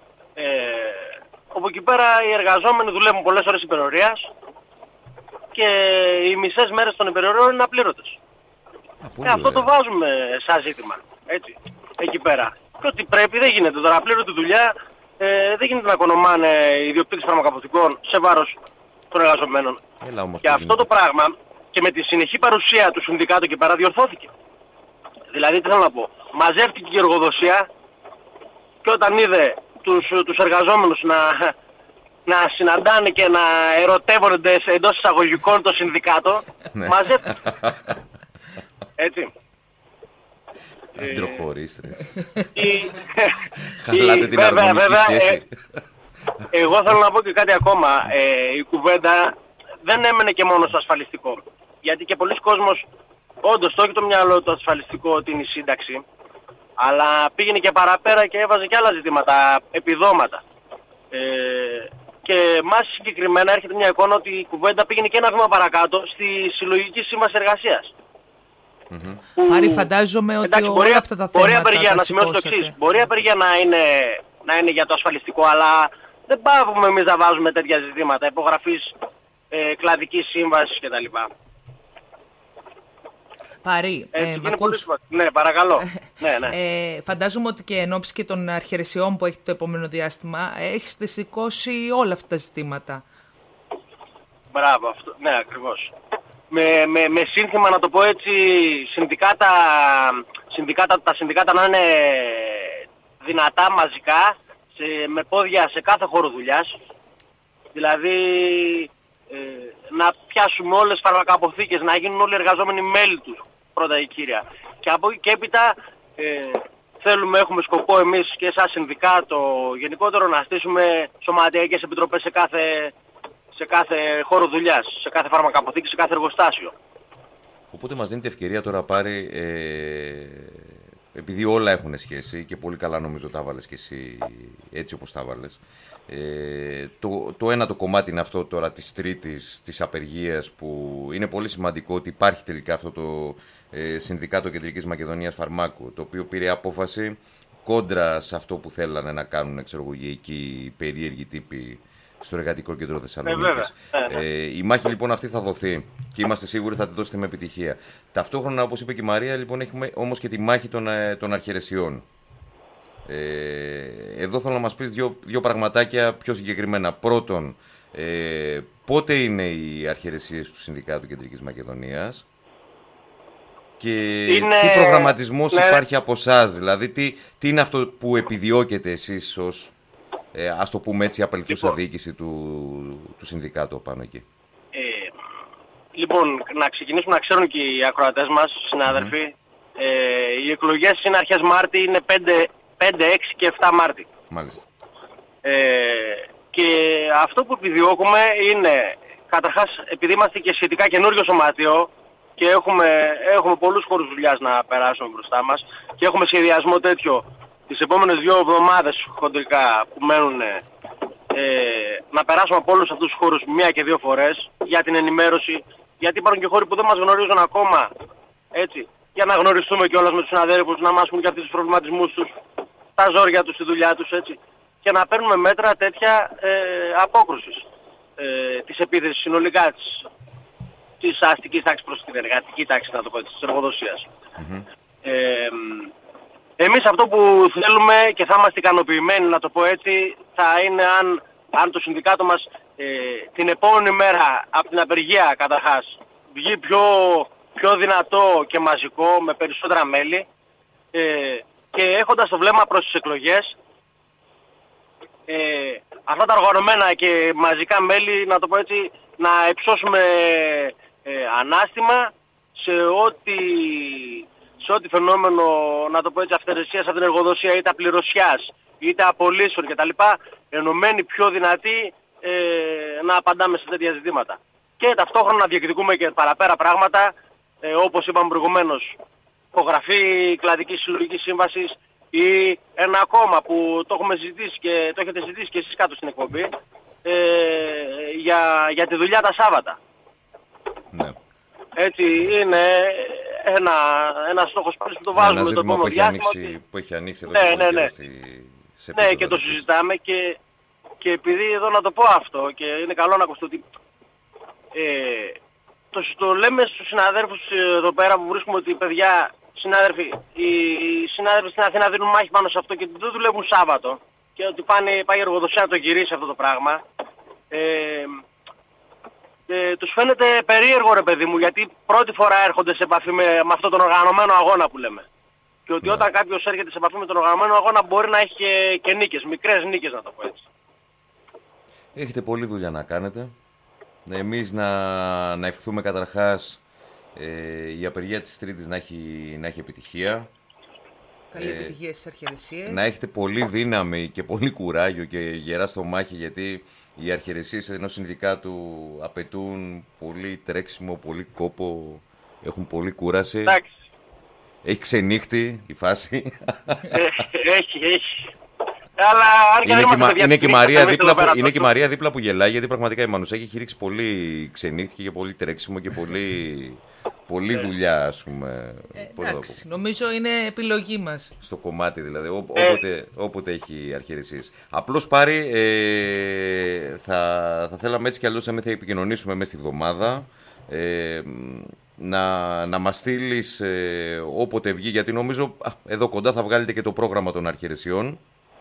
όπου εκεί πέρα οι εργαζόμενοι δουλεύουν πολλές ώρες υπερορίας και οι μισές μέρες των υπερορίων είναι απλήρωτες. Αυτό το βάζουμε σαν ζήτημα, έτσι, εκεί πέρα. Και ότι πρέπει, δεν γίνεται τώρα, απλήρωτη δουλειά, δεν γίνεται να οικονομάνε οι ιδιοκτήτες φαρμακαποθηκών σε βάρος των εργαζομένων. Και αυτό το πράγμα και με τη συνεχή παρουσία του συνδικάτου εκεί πέρα διορθώθηκε. Δηλαδή, τι θέλω να πω, μαζεύτηκε η εργοδοσία και όταν είδε τους εργαζόμενους να συναντάνε και να ερωτεύονται εντός εισαγωγικών το συνδικάτο, μαζεύτηκε. Έτσι. Αντροχωρίστρες. Χαλάτε την αρμονική σχέση. Εγώ θέλω να πω και κάτι ακόμα. Η κουβέντα δεν έμενε και μόνο στο ασφαλιστικό. Γιατί και πολλοί κόσμος όντως το έχει το μυαλό το ασφαλιστικό ότι είναι η σύνταξη, αλλά πήγαινε και παραπέρα και έβαζε και άλλα ζητήματα, επιδόματα. Και μας συγκεκριμένα έρχεται μια εικόνα ότι η κουβέντα πήγαινε και ένα βήμα παρακάτω στη συλλογική σύμβαση εργασίας. Πάρη, φαντάζομαι ότι όλα αυτά τα θέματα απεργία, να σημειώσω το εξής. Μπορεί η απεργία να είναι για το ασφαλιστικό, αλλά δεν πάβουμε εμείς να βάζουμε τέτοια ζητήματα, υπογραφής κλαδικής σύμβασης κτλ. Πάρη, ναι, παρακαλώ. Ναι. Φαντάζομαι ότι και εν ώψη και των αρχαιρεσιών που έχετε το επόμενο διάστημα, έχετε σηκώσει όλα αυτά τα ζητήματα. Μπράβο, αυτό, ναι, ακριβώς. Με σύνθημα, να το πω έτσι, τα συνδικάτα να είναι δυνατά, μαζικά, με πόδια σε κάθε χώρο δουλειάς. Δηλαδή να πιάσουμε όλες τις φαρμακαποθήκες, να γίνουν όλοι οι εργαζόμενοι μέλη τους, πρώτα η κύρια. Και από εκεί και έπειτα έχουμε σκοπό εμείς και σαν συνδικάτο γενικότερο να στήσουμε σωματιακές επιτροπές σε κάθε χώρο δουλειάς, σε κάθε φαρμακαποθήκη, σε κάθε εργοστάσιο. Οπότε μας δίνει την ευκαιρία τώρα, Πάρη, επειδή όλα έχουν σχέση και πολύ καλά νομίζω τα έβαλες και εσύ έτσι όπως τα έβαλες, το ένα το κομμάτι είναι αυτό τώρα της Τρίτης, της απεργίας, που είναι πολύ σημαντικό ότι υπάρχει τελικά αυτό το Συνδικάτο Κεντρικής Μακεδονίας Φαρμάκου, το οποίο πήρε απόφαση κόντρα σε αυτό που θέλανε να κάνουν εξεργογεϊκοί περίεργοι τύποι στο Εργατικό Κέντρο Θεσσαλονίκης. Η μάχη λοιπόν αυτή θα δοθεί και είμαστε σίγουροι θα τη δώσετε με επιτυχία. Ταυτόχρονα, όπως είπε και η Μαρία, λοιπόν, έχουμε όμως και τη μάχη των αρχαιρεσιών. Εδώ θέλω να μας πεις δύο πραγματάκια πιο συγκεκριμένα. Πρώτον, πότε είναι οι αρχαιρεσίες του Συνδικάτου Κεντρικής Μακεδονίας και τι προγραμματισμός υπάρχει από εσάς, δηλαδή τι είναι αυτό που επιδιώκετε εσείς ως, ας το πούμε έτσι, απελθούσα διοίκηση του Συνδικάτου πάνω εκεί? Λοιπόν, να ξεκινήσουμε να ξέρουν και οι ακροατές μας, συνάδελφοι. Οι εκλογές είναι αρχές Μάρτη, είναι 5, 6 και 7 Μάρτη. Μάλιστα. Και αυτό που επιδιώκουμε είναι, καταρχάς, επειδή είμαστε και σχετικά καινούριο σωματείο και έχουμε πολλούς χώρους δουλειάς να περάσουμε μπροστά μας και έχουμε σχεδιασμό τέτοιο τις επόμενες 2 εβδομάδες χοντρικά που μένουν, να περάσουμε από όλους αυτούς τους χώρους 1 και 2 φορές για την ενημέρωση, γιατί υπάρχουν και χώροι που δεν μας γνωρίζουν ακόμα, έτσι, για να γνωριστούμε κιόλας με τους συναδέλφους, να μάθουμε και αυτοί τους προβληματισμούς τους, τα ζόρια τους, τη δουλειά τους, έτσι. Και να παίρνουμε μέτρα τέτοια απόκρουσης της επίθεσης συνολικά της αστικής τάξης προς την εργατική τάξη, να το πω έτσι, της εργοδοσίας. Εμείς αυτό που θέλουμε και θα είμαστε ικανοποιημένοι, να το πω έτσι, θα είναι αν το συνδικάτο μας την επόμενη μέρα από την απεργία καταρχάς βγει πιο δυνατό και μαζικό, με περισσότερα μέλη, και έχοντας το βλέμμα προς τις εκλογές, αυτά τα οργανωμένα και μαζικά μέλη, να το πω έτσι, να υψώσουμε ανάστημα σε ό,τι φαινόμενο, να το πω έτσι, αυθαιρεσίας από την εργοδοσία, είτε απληρωσιάς, είτε απολύσεων κτλ. Ενωμένοι πιο δυνατοί να απαντάμε σε τέτοια ζητήματα. Και ταυτόχρονα να διεκδικούμε και παραπέρα πράγματα, όπως είπαμε προηγουμένως, υπογραφή κλαδικής συλλογικής σύμβασης ή ένα ακόμα που το έχουμε συζητήσει και το έχετε συζητήσει και εσείς κάτω στην εκπομπή, για τη δουλειά τα Σάββατα. Ναι. Έτσι είναι ένα στόχος που το βάζουμε το επόμενο διάστημα. Που έχει ανοίξει εδώ ναι, και το συζητάμε και επειδή εδώ να το πω αυτό και είναι καλό να ακουστώ ότι το λέμε στους συναδέλφους εδώ πέρα που βρίσκουμε ότι παιδιά, οι συνάδελφοι στην Αθήνα δίνουν μάχη πάνω σε αυτό και δεν δουλεύουν Σάββατο και ότι πάει η εργοδοσία να το γυρίσει αυτό το πράγμα. Τους φαίνεται περίεργο, ρε παιδί μου, γιατί πρώτη φορά έρχονται σε επαφή με αυτόν τον οργανωμένο αγώνα που λέμε. Και ότι όταν κάποιος έρχεται σε επαφή με τον οργανωμένο αγώνα μπορεί να έχει και νίκες, μικρές νίκες, να το πω έτσι. Έχετε πολλή δουλειά να κάνετε. Εμείς να ευχηθούμε καταρχάς η απεργία της Τρίτης να έχει επιτυχία. Καλή επιτυχία στις αρχαιρεσίες. Να έχετε πολύ δύναμη και πολύ κουράγιο και γερά στο μάχη, γιατί οι αρχαιρεσίες ενός συνδικάτου απαιτούν πολύ τρέξιμο, πολύ κόπο, έχουν πολύ κούραση. Εντάξει. Έχει ξενύχτη η φάση. Έχει. Αλλά είναι και η Μαρία δίπλα που γελάει, γιατί πραγματικά η Μανουσάκη έχει ρίξει πολύ ξενύχτη και πολύ τρέξιμο και πολύ δουλειά, ας πούμε. Εντάξει, νομίζω είναι επιλογή μας. Στο κομμάτι δηλαδή, όποτε έχει αρχαιρεσίες. Απλώς Πάρη, θα θέλαμε έτσι κι αλλιώς, θα επικοινωνήσουμε μέσα στη βδομάδα, να μας στείλεις όποτε βγει, γιατί νομίζω εδώ κοντά θα βγάλετε και το πρόγραμμα των αρχαιρεσιών.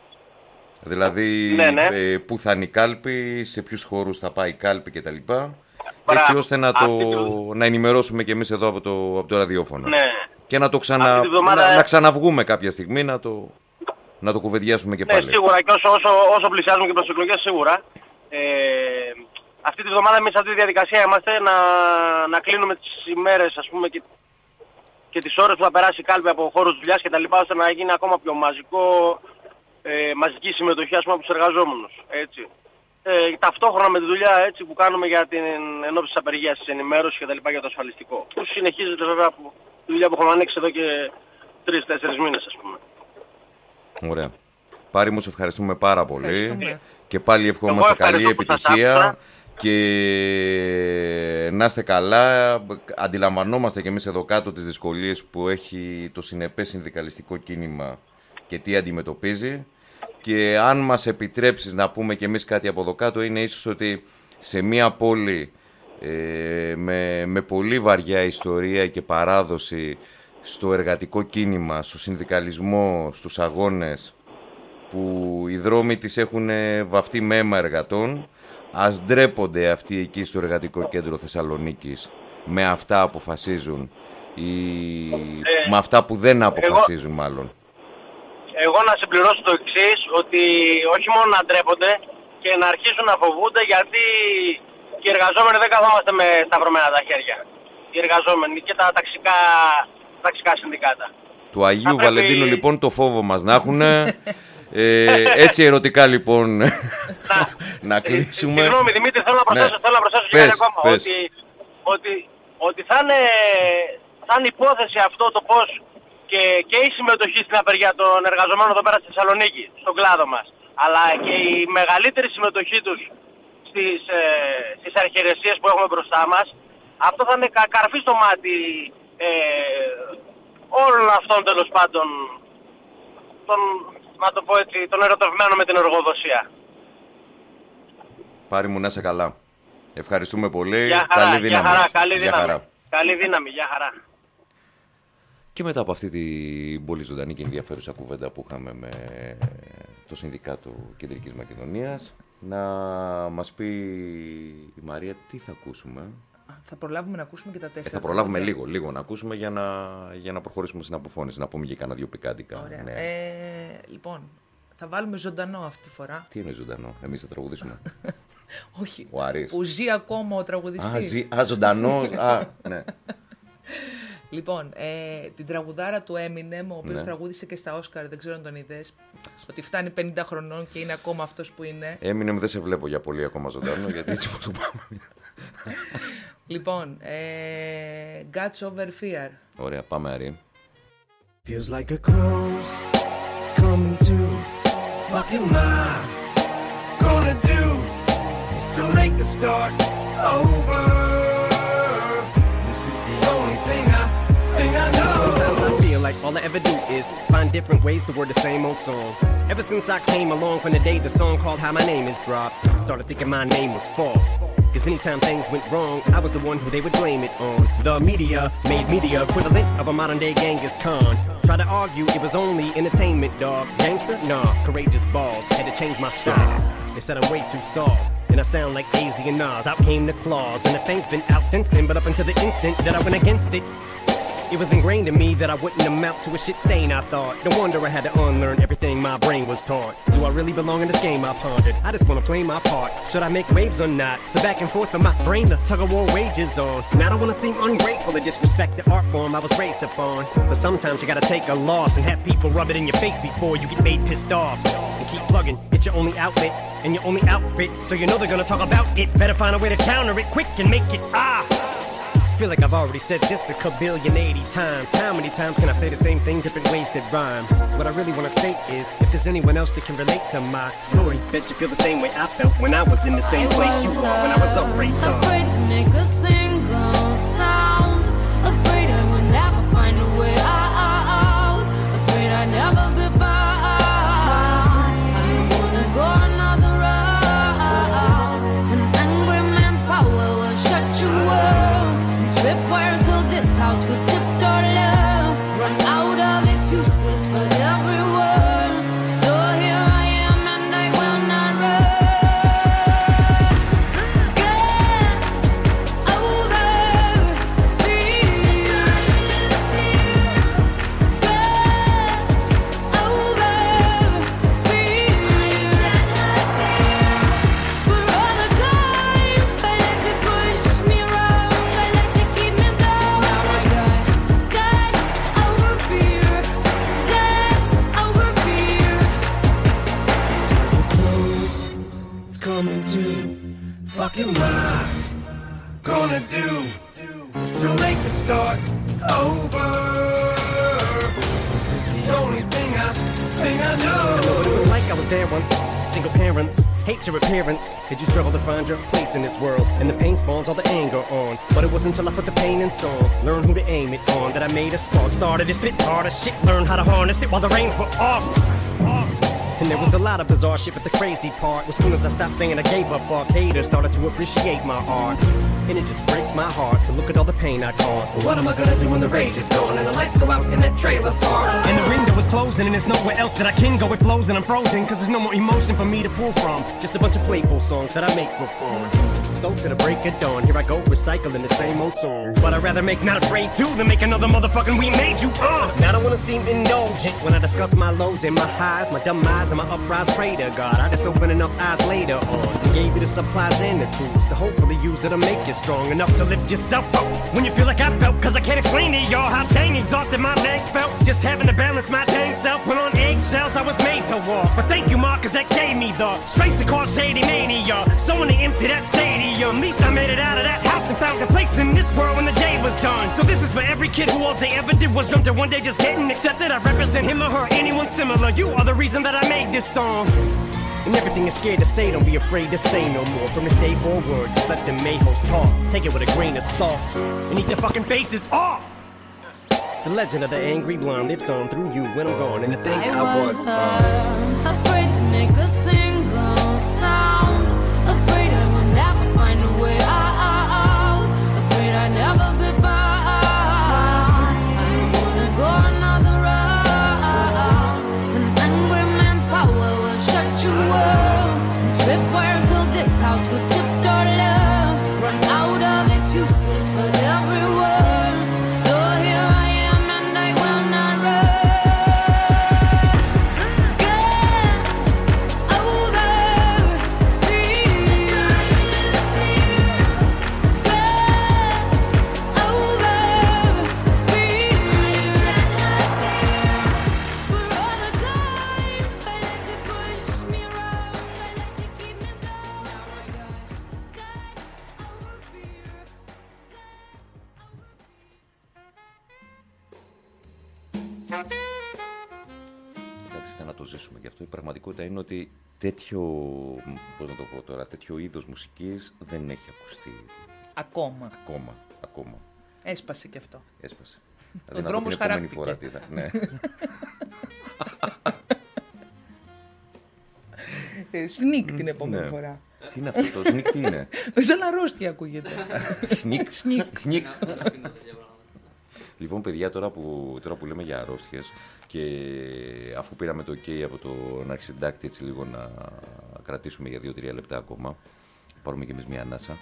Δηλαδή, πού θα είναι η κάλπη, σε ποιους χώρους θα πάει η κάλπη κτλ. Έτσι ώστε να ενημερώσουμε και εμείς εδώ από το ραδιόφωνο. Ναι. Και να να ξαναβγούμε κάποια στιγμή, να το κουβεντιάσουμε και πάλι. Ναι, σίγουρα, και όσο πλησιάζουμε και προς τις εκλογές, σίγουρα. Αυτή τη βδομάδα εμείς σε αυτή τη διαδικασία είμαστε να κλείνουμε τις ημέρες, ας πούμε, και τις ώρες που θα περάσει η κάλπη από χώρους δουλειάς κτλ. Ώστε να γίνει ακόμα πιο μαζική συμμετοχή, ας πούμε, από τους εργαζόμενους. Έτσι. Ταυτόχρονα με τη δουλειά, έτσι, που κάνουμε για την ενόψει της απεργίας, της ενημέρωσης και τα λοιπά για το ασφαλιστικό. Που συνεχίζεται βέβαια τη δουλειά που έχουμε ανοίξει εδώ και 3-4 μήνες, ας πούμε. Ωραία. Πάρη μου, σε ευχαριστούμε πάρα πολύ. Και πάλι ευχόμαστε καλή επιτυχία και να είστε καλά. Αντιλαμβανόμαστε και εμείς εδώ κάτω τις δυσκολίες που έχει το συνεπές συνδικαλιστικό κίνημα και τι αντιμετωπίζει. Και αν μας επιτρέψεις να πούμε και εμείς κάτι από εδώ κάτω, είναι ίσως ότι σε μια πόλη με πολύ βαριά ιστορία και παράδοση στο εργατικό κίνημα, στο συνδικαλισμό, στους αγώνες, που οι δρόμοι της έχουν βαφτεί με αίμα εργατών, ας ντρέπονται αυτοί εκεί στο Εργατικό Κέντρο Θεσσαλονίκης με αυτά αποφασίζουν με αυτά που δεν αποφασίζουν μάλλον. Εγώ να συμπληρώσω το εξής, ότι όχι μόνο να ντρέπονται και να αρχίσουν να φοβούνται, γιατί οι εργαζόμενοι δεν καθόμαστε με σταυρωμένα τα χέρια. Οι εργαζόμενοι και τα ταξικά συνδικάτα. Του Αγίου Βαλεντίνου λοιπόν το φόβο μας να έχουν. Έτσι ερωτικά λοιπόν να κλείσουμε. Συγγνώμη Δημήτρη, θέλω να προσθέσω και κάτι ακόμα. Ότι θα είναι υπόθεση αυτό το πώς και η συμμετοχή στην απεργία των εργαζομένων εδώ πέρα στη Θεσσαλονίκη, στον κλάδο μας, αλλά και η μεγαλύτερη συμμετοχή τους στις αρχαιρεσίες που έχουμε μπροστά μας, αυτό θα είναι καρφί στο μάτι όλων αυτών τέλος πάντων, να το πω έτσι, τον ερωτευμένο με την εργοδοσία. Πάρη μου, να είσαι καλά. Ευχαριστούμε πολύ. Γεια χαρά, καλή δύναμη. γεια χαρά, καλή Γεια δύναμη. χαρά. Καλή δύναμη, γεια χαρά. Και μετά από αυτή την πολύ ζωντανή και ενδιαφέρουσα κουβέντα που είχαμε με το Συνδικάτο Κεντρικής Μακεδονίας, να μας πει η Μαρία τι θα ακούσουμε. Θα προλάβουμε να ακούσουμε και τα 4. Θα προλάβουμε λίγο να ακούσουμε για να προχωρήσουμε στην αποφώνηση, να πούμε και κανένα δύο πικάντικα. Ωραία. Ναι. Λοιπόν, θα βάλουμε ζωντανό αυτή τη φορά. Τι είναι ζωντανό, εμείς θα τραγουδήσουμε. Όχι. Ο Άρης. Που ζει ακόμα ο τραγουδιστής. Ζωντανός. Ναι. Λοιπόν, την τραγουδάρα του Eminem, ο οποίος Ναι. τραγούδισε και στα Όσκαρ, δεν ξέρω αν τον είδες, ότι φτάνει 50 χρονών και είναι ακόμα αυτός που είναι. Eminem, δεν σε βλέπω για πολύ ακόμα ζωντανό, γιατί έτσι που το πάμε. Λοιπόν, Guts Over Fear. Ωραία, πάμε Άρη. Feels like a close, it's coming to. Fuck am I gonna do? It's too late to start over. This is the only thing I know. Sometimes I feel like all I ever do is find different ways to word the same old song. Ever since I came along from the day the song called How My Name Is dropped, started thinking my name was Fall. Cause anytime things went wrong, I was the one who they would blame it on. The media made me the equivalent of a modern day Genghis Khan. Tried to argue it was only entertainment, dog. Gangster? Nah, courageous balls. Had to change my style. They said I'm way too soft, and I sound like AZ and Nas. Out came the claws, and the thing's been out since then. But up until the instant that I went against it, it was ingrained in me that I wouldn't amount to a shit stain, I thought. No wonder I had to unlearn everything my brain was taught. Do I really belong in this game, I pondered? I just wanna play my part. Should I make waves or not? So back and forth in my brain, the tug-of-war wages on. And I don't wanna seem ungrateful or disrespect the art form I was raised upon. But sometimes you gotta take a loss and have people rub it in your face before you get made pissed off. And keep plugging, it's your only outlet and your only outfit. So you know they're gonna talk about it. Better find a way to counter it quick and make it I feel like I've already said this a kabillion 80 times. How many times can I say the same thing, different ways that rhyme? What I really want to say is, if there's anyone else that can relate to my story, bet you feel the same way I felt when I was in the same place you are, when I was afraid to make a single sound. Afraid I would never find a way out. Afraid I'd never be found. I don't wanna go another round. An angry man's power will shut you up. Tripwires build this house with tiptoe love. Run out of excuses for every word. So here I am and I will not run. Get over fear. Get over fear. For all the times I let you push me around, I let you keep me down. Now I got guts over fear. Guts over fear. Close, it's coming to. Fuck am I gonna do? It's too late to start over. This is the only thing I know. It was like I was there once, single parents, hate your appearance. Did you struggle to find your place in this world? And the pain spawns all the anger on. But it wasn't until I put the pain in song, learn who to aim it on, that I made a spark. Started to spit harder shit, learn how to harness it while the reins were off. And there was a lot of bizarre shit, but the crazy part was soon as I stopped saying I gave a fuck, haters started to appreciate my art. And it just breaks my heart to look at all the pain I caused. But what am I gonna do when the rage is gone and the lights go out in that trailer park? And the window is closing and there's nowhere else that I can go. It flows and I'm frozen, cause there's no more emotion for me to pull from. Just a bunch of playful songs that I make for fun. So to the break of dawn, here I go recycling the same old song. But I'd rather make Not Afraid to than make another motherfucking We Made You. Now I don't wanna seem indulgent when I discuss my lows and my highs, my dumb eyes and my uprise. Pray to God, I just open enough eyes later on and gave you the supplies and the tools to hopefully use that'll make you strong enough to lift yourself up when you feel like I felt. Cause I can't explain to y'all how dang exhausted my legs felt. Just having to balance my dang self when on eggshells I was made to walk. But thank you, Mark, cause that gave me the strength to cause shady mania. So when they empty that stadium, at least I made it out of that house and found a place in this world when the day was done. So this is for every kid who all they ever did was dreamt that one day just getting accepted. I represent him or her, anyone similar. You are the reason that I made this song. And everything you're scared to say, don't be afraid to say no more. From this day forward, just let the mayhoes talk. Take it with a grain of salt and eat their fucking faces off. The legend of the angry blonde lives on through you when I'm gone. And to think I was afraid to make a single sound. Afraid I would never find a way out. Afraid I'd never be found. I wanna go another round. An angry man's power will shut you up. Tripwires fill this house with tiptoe love. Run out of excuses for every word. So here I am and I will not run. Get over fear. Get over fear. For all the times I let you push me around, I let you keep me down. Get over fear. Εντάξει, θα να το ζήσουμε γι' αυτό. Η πραγματικότητα είναι ότι τέτοιο, πώς να το πω τώρα, τέτοιο είδος μουσικής δεν έχει ακουστεί Ακόμα. ακόμα. Έσπασε κι αυτό. Έσπασε. Ο δρόμος χαράκτηκε. Φορά τι θα... ναι. Σνίκ την επόμενη Ναι. φορά. Τι είναι αυτό το σνίκ, τι είναι? Σαν αρρώστια ακούγεται. Σνίκ. Λοιπόν, παιδιά, τώρα που λέμε για αρρώστιες και αφού πήραμε το OK από τον αρχισυντάκτη, έτσι λίγο να κρατήσουμε για 2-3 λεπτά ακόμα, πάρουμε και εμείς μια ανάσα.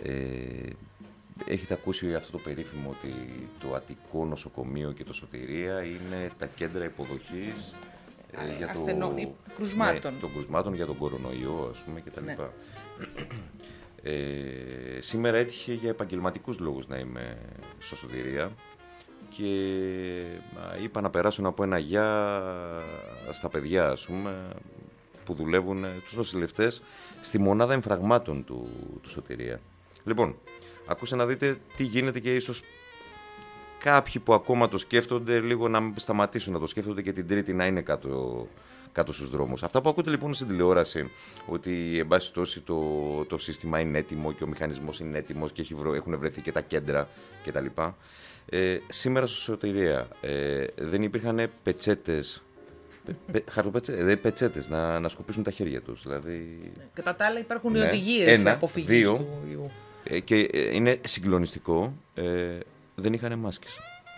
Έχετε ακούσει αυτό το περίφημο ότι το Αττικό Νοσοκομείο και το Σωτηρία είναι τα κέντρα υποδοχής για κρουσμάτων. Ναι, των κρουσμάτων για τον κορονοϊό, ας πούμε, κτλ. Ναι. Σήμερα έτυχε για επαγγελματικούς λόγους να είμαι στο Σωτηρία και είπα να περάσω να πω ένα γεια στα παιδιά, ας πούμε, που δουλεύουν, τους νοσηλευτές, στη μονάδα εμφραγμάτων του Σωτηρία. Λοιπόν, ακούστε να δείτε τι γίνεται και ίσως κάποιοι που ακόμα το σκέφτονται λίγο να σταματήσουν να το σκέφτονται και την Τρίτη να είναι κάτω στους δρόμους. Αυτά που ακούτε λοιπόν στην τηλεόραση, ότι εν πάση τόση το σύστημα είναι έτοιμο και ο μηχανισμός είναι έτοιμος και έχουν βρεθεί και τα κέντρα κτλ. Σήμερα στο Σωτηρία δεν υπήρχαν πετσέτες, πετσέτες να σκουπίσουν τα χέρια τους. Δηλαδή, Κατά τα άλλα υπάρχουν οι οδηγίες αποφυγής του ιού. Και είναι συγκλονιστικό, δεν είχαν μάσκες.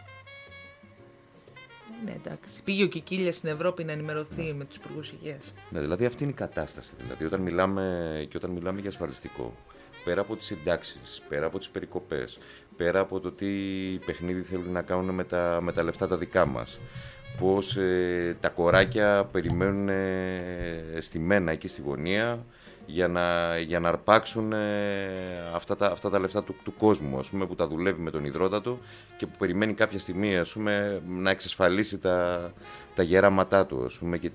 Ναι, εντάξει. Πήγε ο Κικίλιας στην Ευρώπη να ενημερωθεί με τους υπουργούς υγείας. Ναι, δηλαδή αυτή είναι η κατάσταση. Δηλαδή, όταν μιλάμε για ασφαλιστικό, πέρα από τις συντάξεις, πέρα από τις περικοπές, πέρα από το τι παιχνίδι θέλουν να κάνουν με τα λεφτά τα δικά μας, πώς τα κοράκια περιμένουν στη μένα εκεί στη γωνία για να αρπάξουν αυτά τα λεφτά του κόσμου, ας πούμε, που τα δουλεύει με τον υδρότατο και που περιμένει κάποια στιγμή, ας πούμε, να εξασφαλίσει τα γεράματά του, ας πούμε, και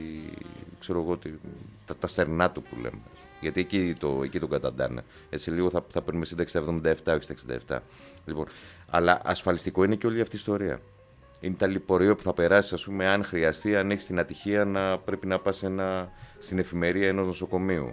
τα στερνά του που λέμε. Γιατί εκεί τον καταντάνε. Έτσι λίγο θα παίρνουμε σύνταξη στα 77, όχι στα 67. Λοιπόν, αλλά ασφαλιστικό είναι και όλη αυτή η ιστορία. Είναι τα λιπορείο που θα περάσει, ας πούμε, αν χρειαστεί, αν έχεις την ατυχία να πρέπει να πας στην εφημερία ενός νοσοκομείου.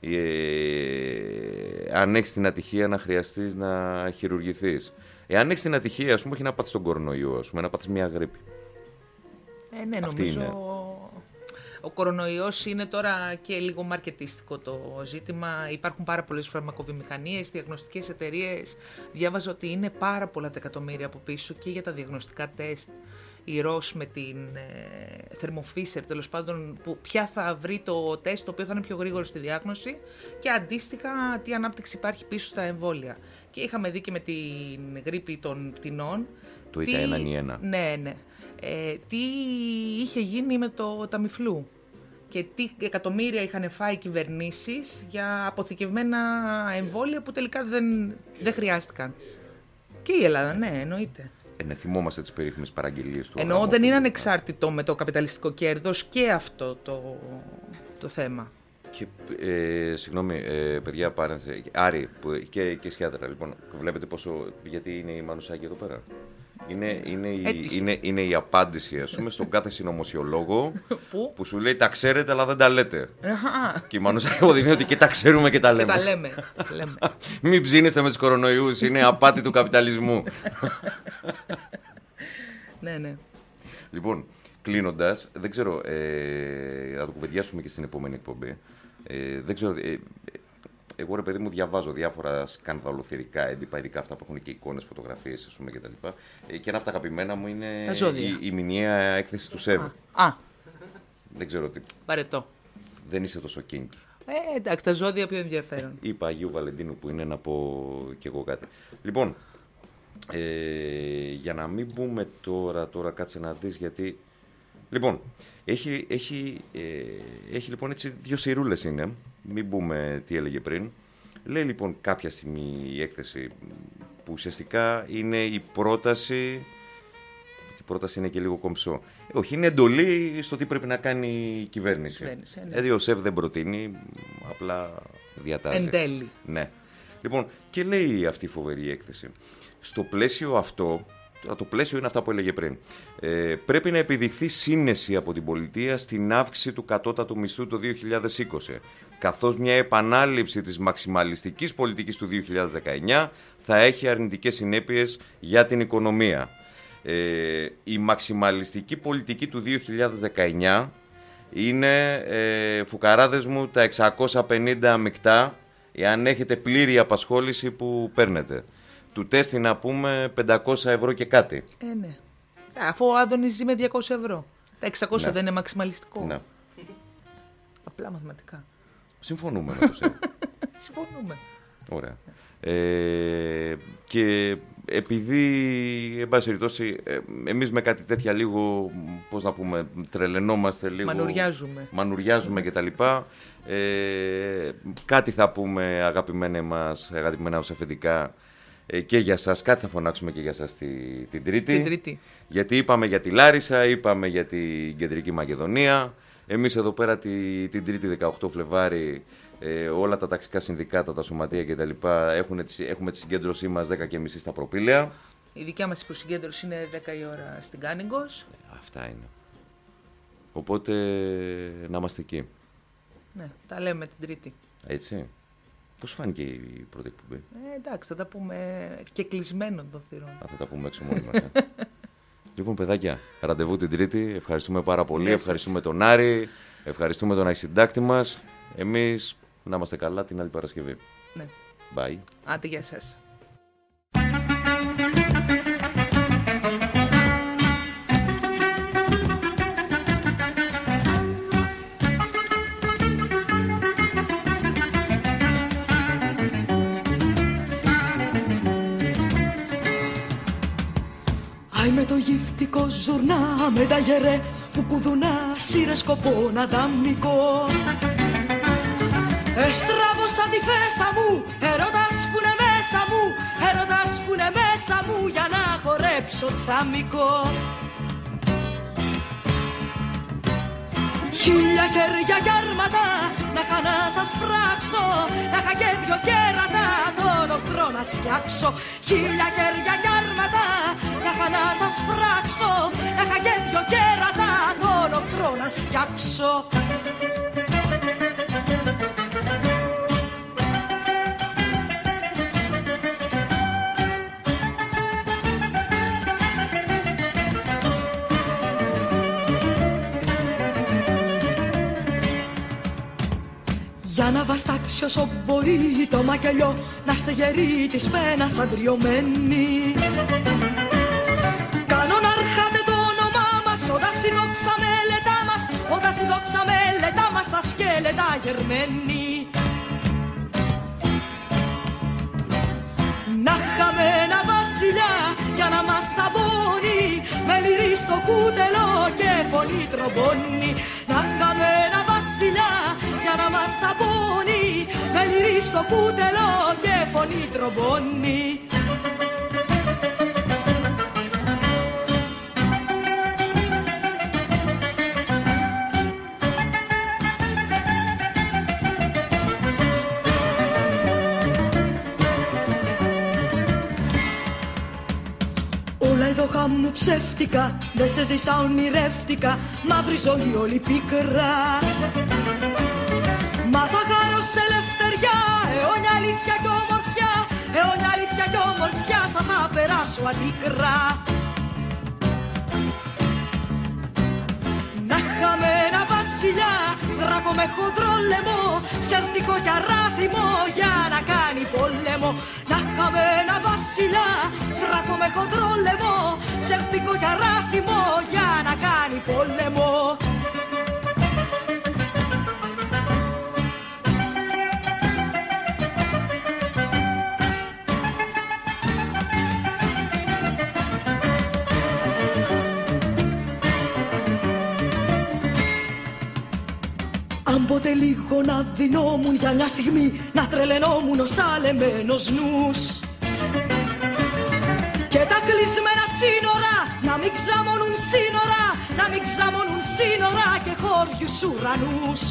Αν έχεις την ατυχία να χρειαστείς να χειρουργηθείς. Εάν έχεις την ατυχία, ας πούμε, όχι να πάθεις τον κορονοϊό, ας πούμε, να πάθεις μια γρίπη. Ναι, νομίζω ο κορονοϊός είναι τώρα και λίγο μαρκετίστικο το ζήτημα. Υπάρχουν πάρα πολλές φαρμακοβιομηχανίες, διαγνωστικές εταιρείες. Διάβαζα ότι είναι πάρα πολλά τα εκατομμύρια από πίσω και για τα διαγνωστικά τεστ. Η Ρος με την Θερμοφίσερ, τέλος πάντων, που πια θα βρει το τεστ το οποίο θα είναι πιο γρήγορο στη διάγνωση και αντίστοιχα τι ανάπτυξη υπάρχει πίσω στα εμβόλια. Και είχαμε δει και με την γρίπη των πτηνών. Το ΙΤΑ-1. Ναι. Τι είχε γίνει με το Ταμιφλού και τι εκατομμύρια είχαν φάει κυβερνήσεις για αποθηκευμένα εμβόλια που τελικά δεν χρειάστηκαν. Και η Ελλάδα, ναι, εννοείται. Θυμόμαστε τις περίφημες παραγγελίες του. Εννοώ δεν είναι ανεξάρτητο με το καπιταλιστικό κέρδος και αυτό το θέμα. Και, συγγνώμη, παιδιά, πάρενθε. Άρη και Σιάτρα, λοιπόν, βλέπετε πόσο. Γιατί είναι η Μανουσάκη εδώ πέρα. Είναι η απάντηση, ας πούμε, στον κάθε συνωμοσιολόγο που σου λέει τα ξέρετε αλλά δεν τα λέτε. Και η Μανουσάκη αποδεικνύει ότι και τα ξέρουμε και τα λέμε. Και τα λέμε. Μην ψήνεστε με τους κορονοϊούς, είναι απάτη του καπιταλισμού. Ναι. Λοιπόν, κλείνοντας, δεν ξέρω, θα το κουβεντιάσουμε και στην επόμενη εκπομπή. Δεν ξέρω, εγώ ρε παιδί μου διαβάζω διάφορα σκανδαλοθερικά έντυπα, ειδικά αυτά που έχουν και εικόνες, φωτογραφίες, ας πούμε κτλ. Και ένα από τα αγαπημένα μου είναι η μηνιαία έκθεση του ΣΕΒ. Δεν ξέρω τι. Παρετώ. Δεν είσαι τόσο κίνκι. Εντάξει, τα ζώδια πιο ενδιαφέρον. Είπα Αγίου Βαλεντίνου που είναι να πω κι εγώ κάτι. Λοιπόν, για να μην μπούμε τώρα κάτσε να δεις γιατί... Λοιπόν, έχει λοιπόν έτσι 2 σειρούλες είναι, μην μπούμε τι έλεγε πριν. Λέει λοιπόν κάποια στιγμή η έκθεση που ουσιαστικά είναι η πρόταση... Η πρόταση είναι και λίγο κομψό. Όχι, είναι εντολή στο τι πρέπει να κάνει η κυβέρνηση. Δηλαδή ο ΣΕΒ δεν προτείνει, απλά διατάζει. Εν τέλει. Ναι. Λοιπόν, και λέει αυτή η φοβερή έκθεση. Στο πλαίσιο αυτό, το πλαίσιο είναι αυτά που έλεγε πριν, πρέπει να επιδειχθεί σύνεση από την πολιτεία στην αύξηση του κατώτατου μισθού το 2020, καθώς μια επανάληψη της μαξιμαλιστικής πολιτικής του 2019 θα έχει αρνητικές συνέπειες για την οικονομία. Η μαξιμαλιστική πολιτική του 2019 είναι, φουκαράδες μου, τα 650 μεικτά, εάν έχετε πλήρη απασχόληση που παίρνετε. Του τέστη να πούμε 500 ευρώ και κάτι. Ναι. Αφού ο Άδωνης ζει με 200 ευρώ. Τα 600 δεν είναι μαξιμαλιστικό. Ναι. Απλά μαθηματικά. Συμφωνούμε με το ΣΕΒ. Συμφωνούμε. Ωραία. Και επειδή, εν πάση περιπτώσει, εμείς με κάτι τέτοια λίγο, πώς να πούμε, τρελαινόμαστε λίγο. Μανουριάζουμε κτλ. Κάτι θα πούμε αγαπημένα μας αφεντικά και για σας, κάτι θα φωνάξουμε και για σας την Τρίτη. Γιατί είπαμε για τη Λάρισα, είπαμε για την Κεντρική Μακεδονία. Εμείς εδώ πέρα την Τρίτη 18 Φλεβάρι όλα τα ταξικά συνδικάτα, τα σωματεία κτλ. Έχουμε τη συγκέντρωσή μας 10:30 στα Προπήλαια. Η δικιά μας υποσυγκέντρωση είναι 10 η ώρα στην Κάνιγκος. Αυτά είναι. Οπότε να είμαστε εκεί. Ναι, τα λέμε την Τρίτη. Έτσι. Πώς φάνηκε η πρώτη εκπομπή? Εντάξει, θα τα πούμε και κλεισμένων των θυρών. Θα τα πούμε έξω μόνοι μας. Λοιπόν, παιδάκια, ραντεβού την Τρίτη. Ευχαριστούμε πάρα πολύ. Ευχαριστούμε τον Άρη. Ευχαριστούμε τον αρχισυντάκτη μας. Εμείς να είμαστε καλά την άλλη Παρασκευή. Ναι. Bye. Άντε, για σας. Άι με το γυφτικό ζουρνά, με τα γερέ που κουδουνά, σύρε σκοπό να τα μνικώ. Εστράβωσα τη φέσα μου, έρωτας που είναι μέσα μου, έρωτας που είναι μέσα μου, για να χορέψω τσάμικο. Χίλια χέρια κι άρματα, να είχα να σας φράξω, να είχα και 2 κέρατα, τον οχθρό να σκιάξω. Χίλια χέρια κι άρματα, να είχα να σας φράξω, να είχα και 2 κέρατα, τον οχθρό να σκιάξω. Για να βαστάξει όσο μπορεί το μακελιό, να στεγερεί της πένας αντριωμένη. Κάνω να αρχάτε το όνομά μας, όταν συνόξα μελετά μας, όταν συνόξα μελετά μας, τα σκέλετα γερμένη. Να είχαμε ένα βασιλιά για να μας ταμπώνει, με λυρί στο κούτελο και φωνή τρομπώνει. Να είχαμε ένα βασιλιά για να μας ταμπώνει, με λυρί στο κούτελο και φωνή τρομπώνει. Μου ψεύτικα, δεν σε ζήσα ονειρεύτικα, μαύρη ζωή όλη πίκρα. Μα θα χαρώ σε ελευθεριά, αιώνια αλήθεια κι ομορφιά, αιώνια αλήθεια κι ομορφιά, σαν θα περάσω αντίκρα. βασιλιά, δράκο με χοντρό λαιμό, σερτικό κι αράθιμο για να κάνει πόλεμο. Να είχαμε ένα βασιλιά, δράκο με χοντρό λαιμό, σερτικό κι αράθιμο για να κάνει πόλεμο. Αν ποτέ λίγο να δεινόμουν για μια στιγμή, να τρελαινόμουν ως αλεμένος νους, και τα κλεισμένα τσίνορα να μην ξαμώνουν σύνορα, να μην ξαμώνουν σύνορα και χώριους ουρανούς.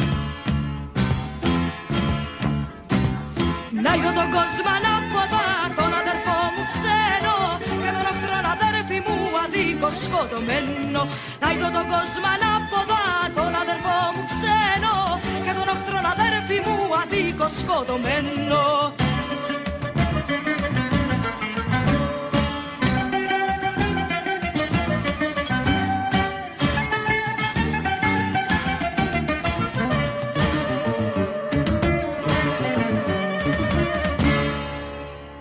Να είδω τον κόσμο ανάποδα, τον αδερφό μου ξένο, και τον εχθρόν αδέρφη μου αδίκως σκοτωμένο. Να είδω τον κόσμο ανάποδα, τον αδερφό μου ξένο, και τον εχθρόν αδέρφη μου αδίκως σκοτωμένο.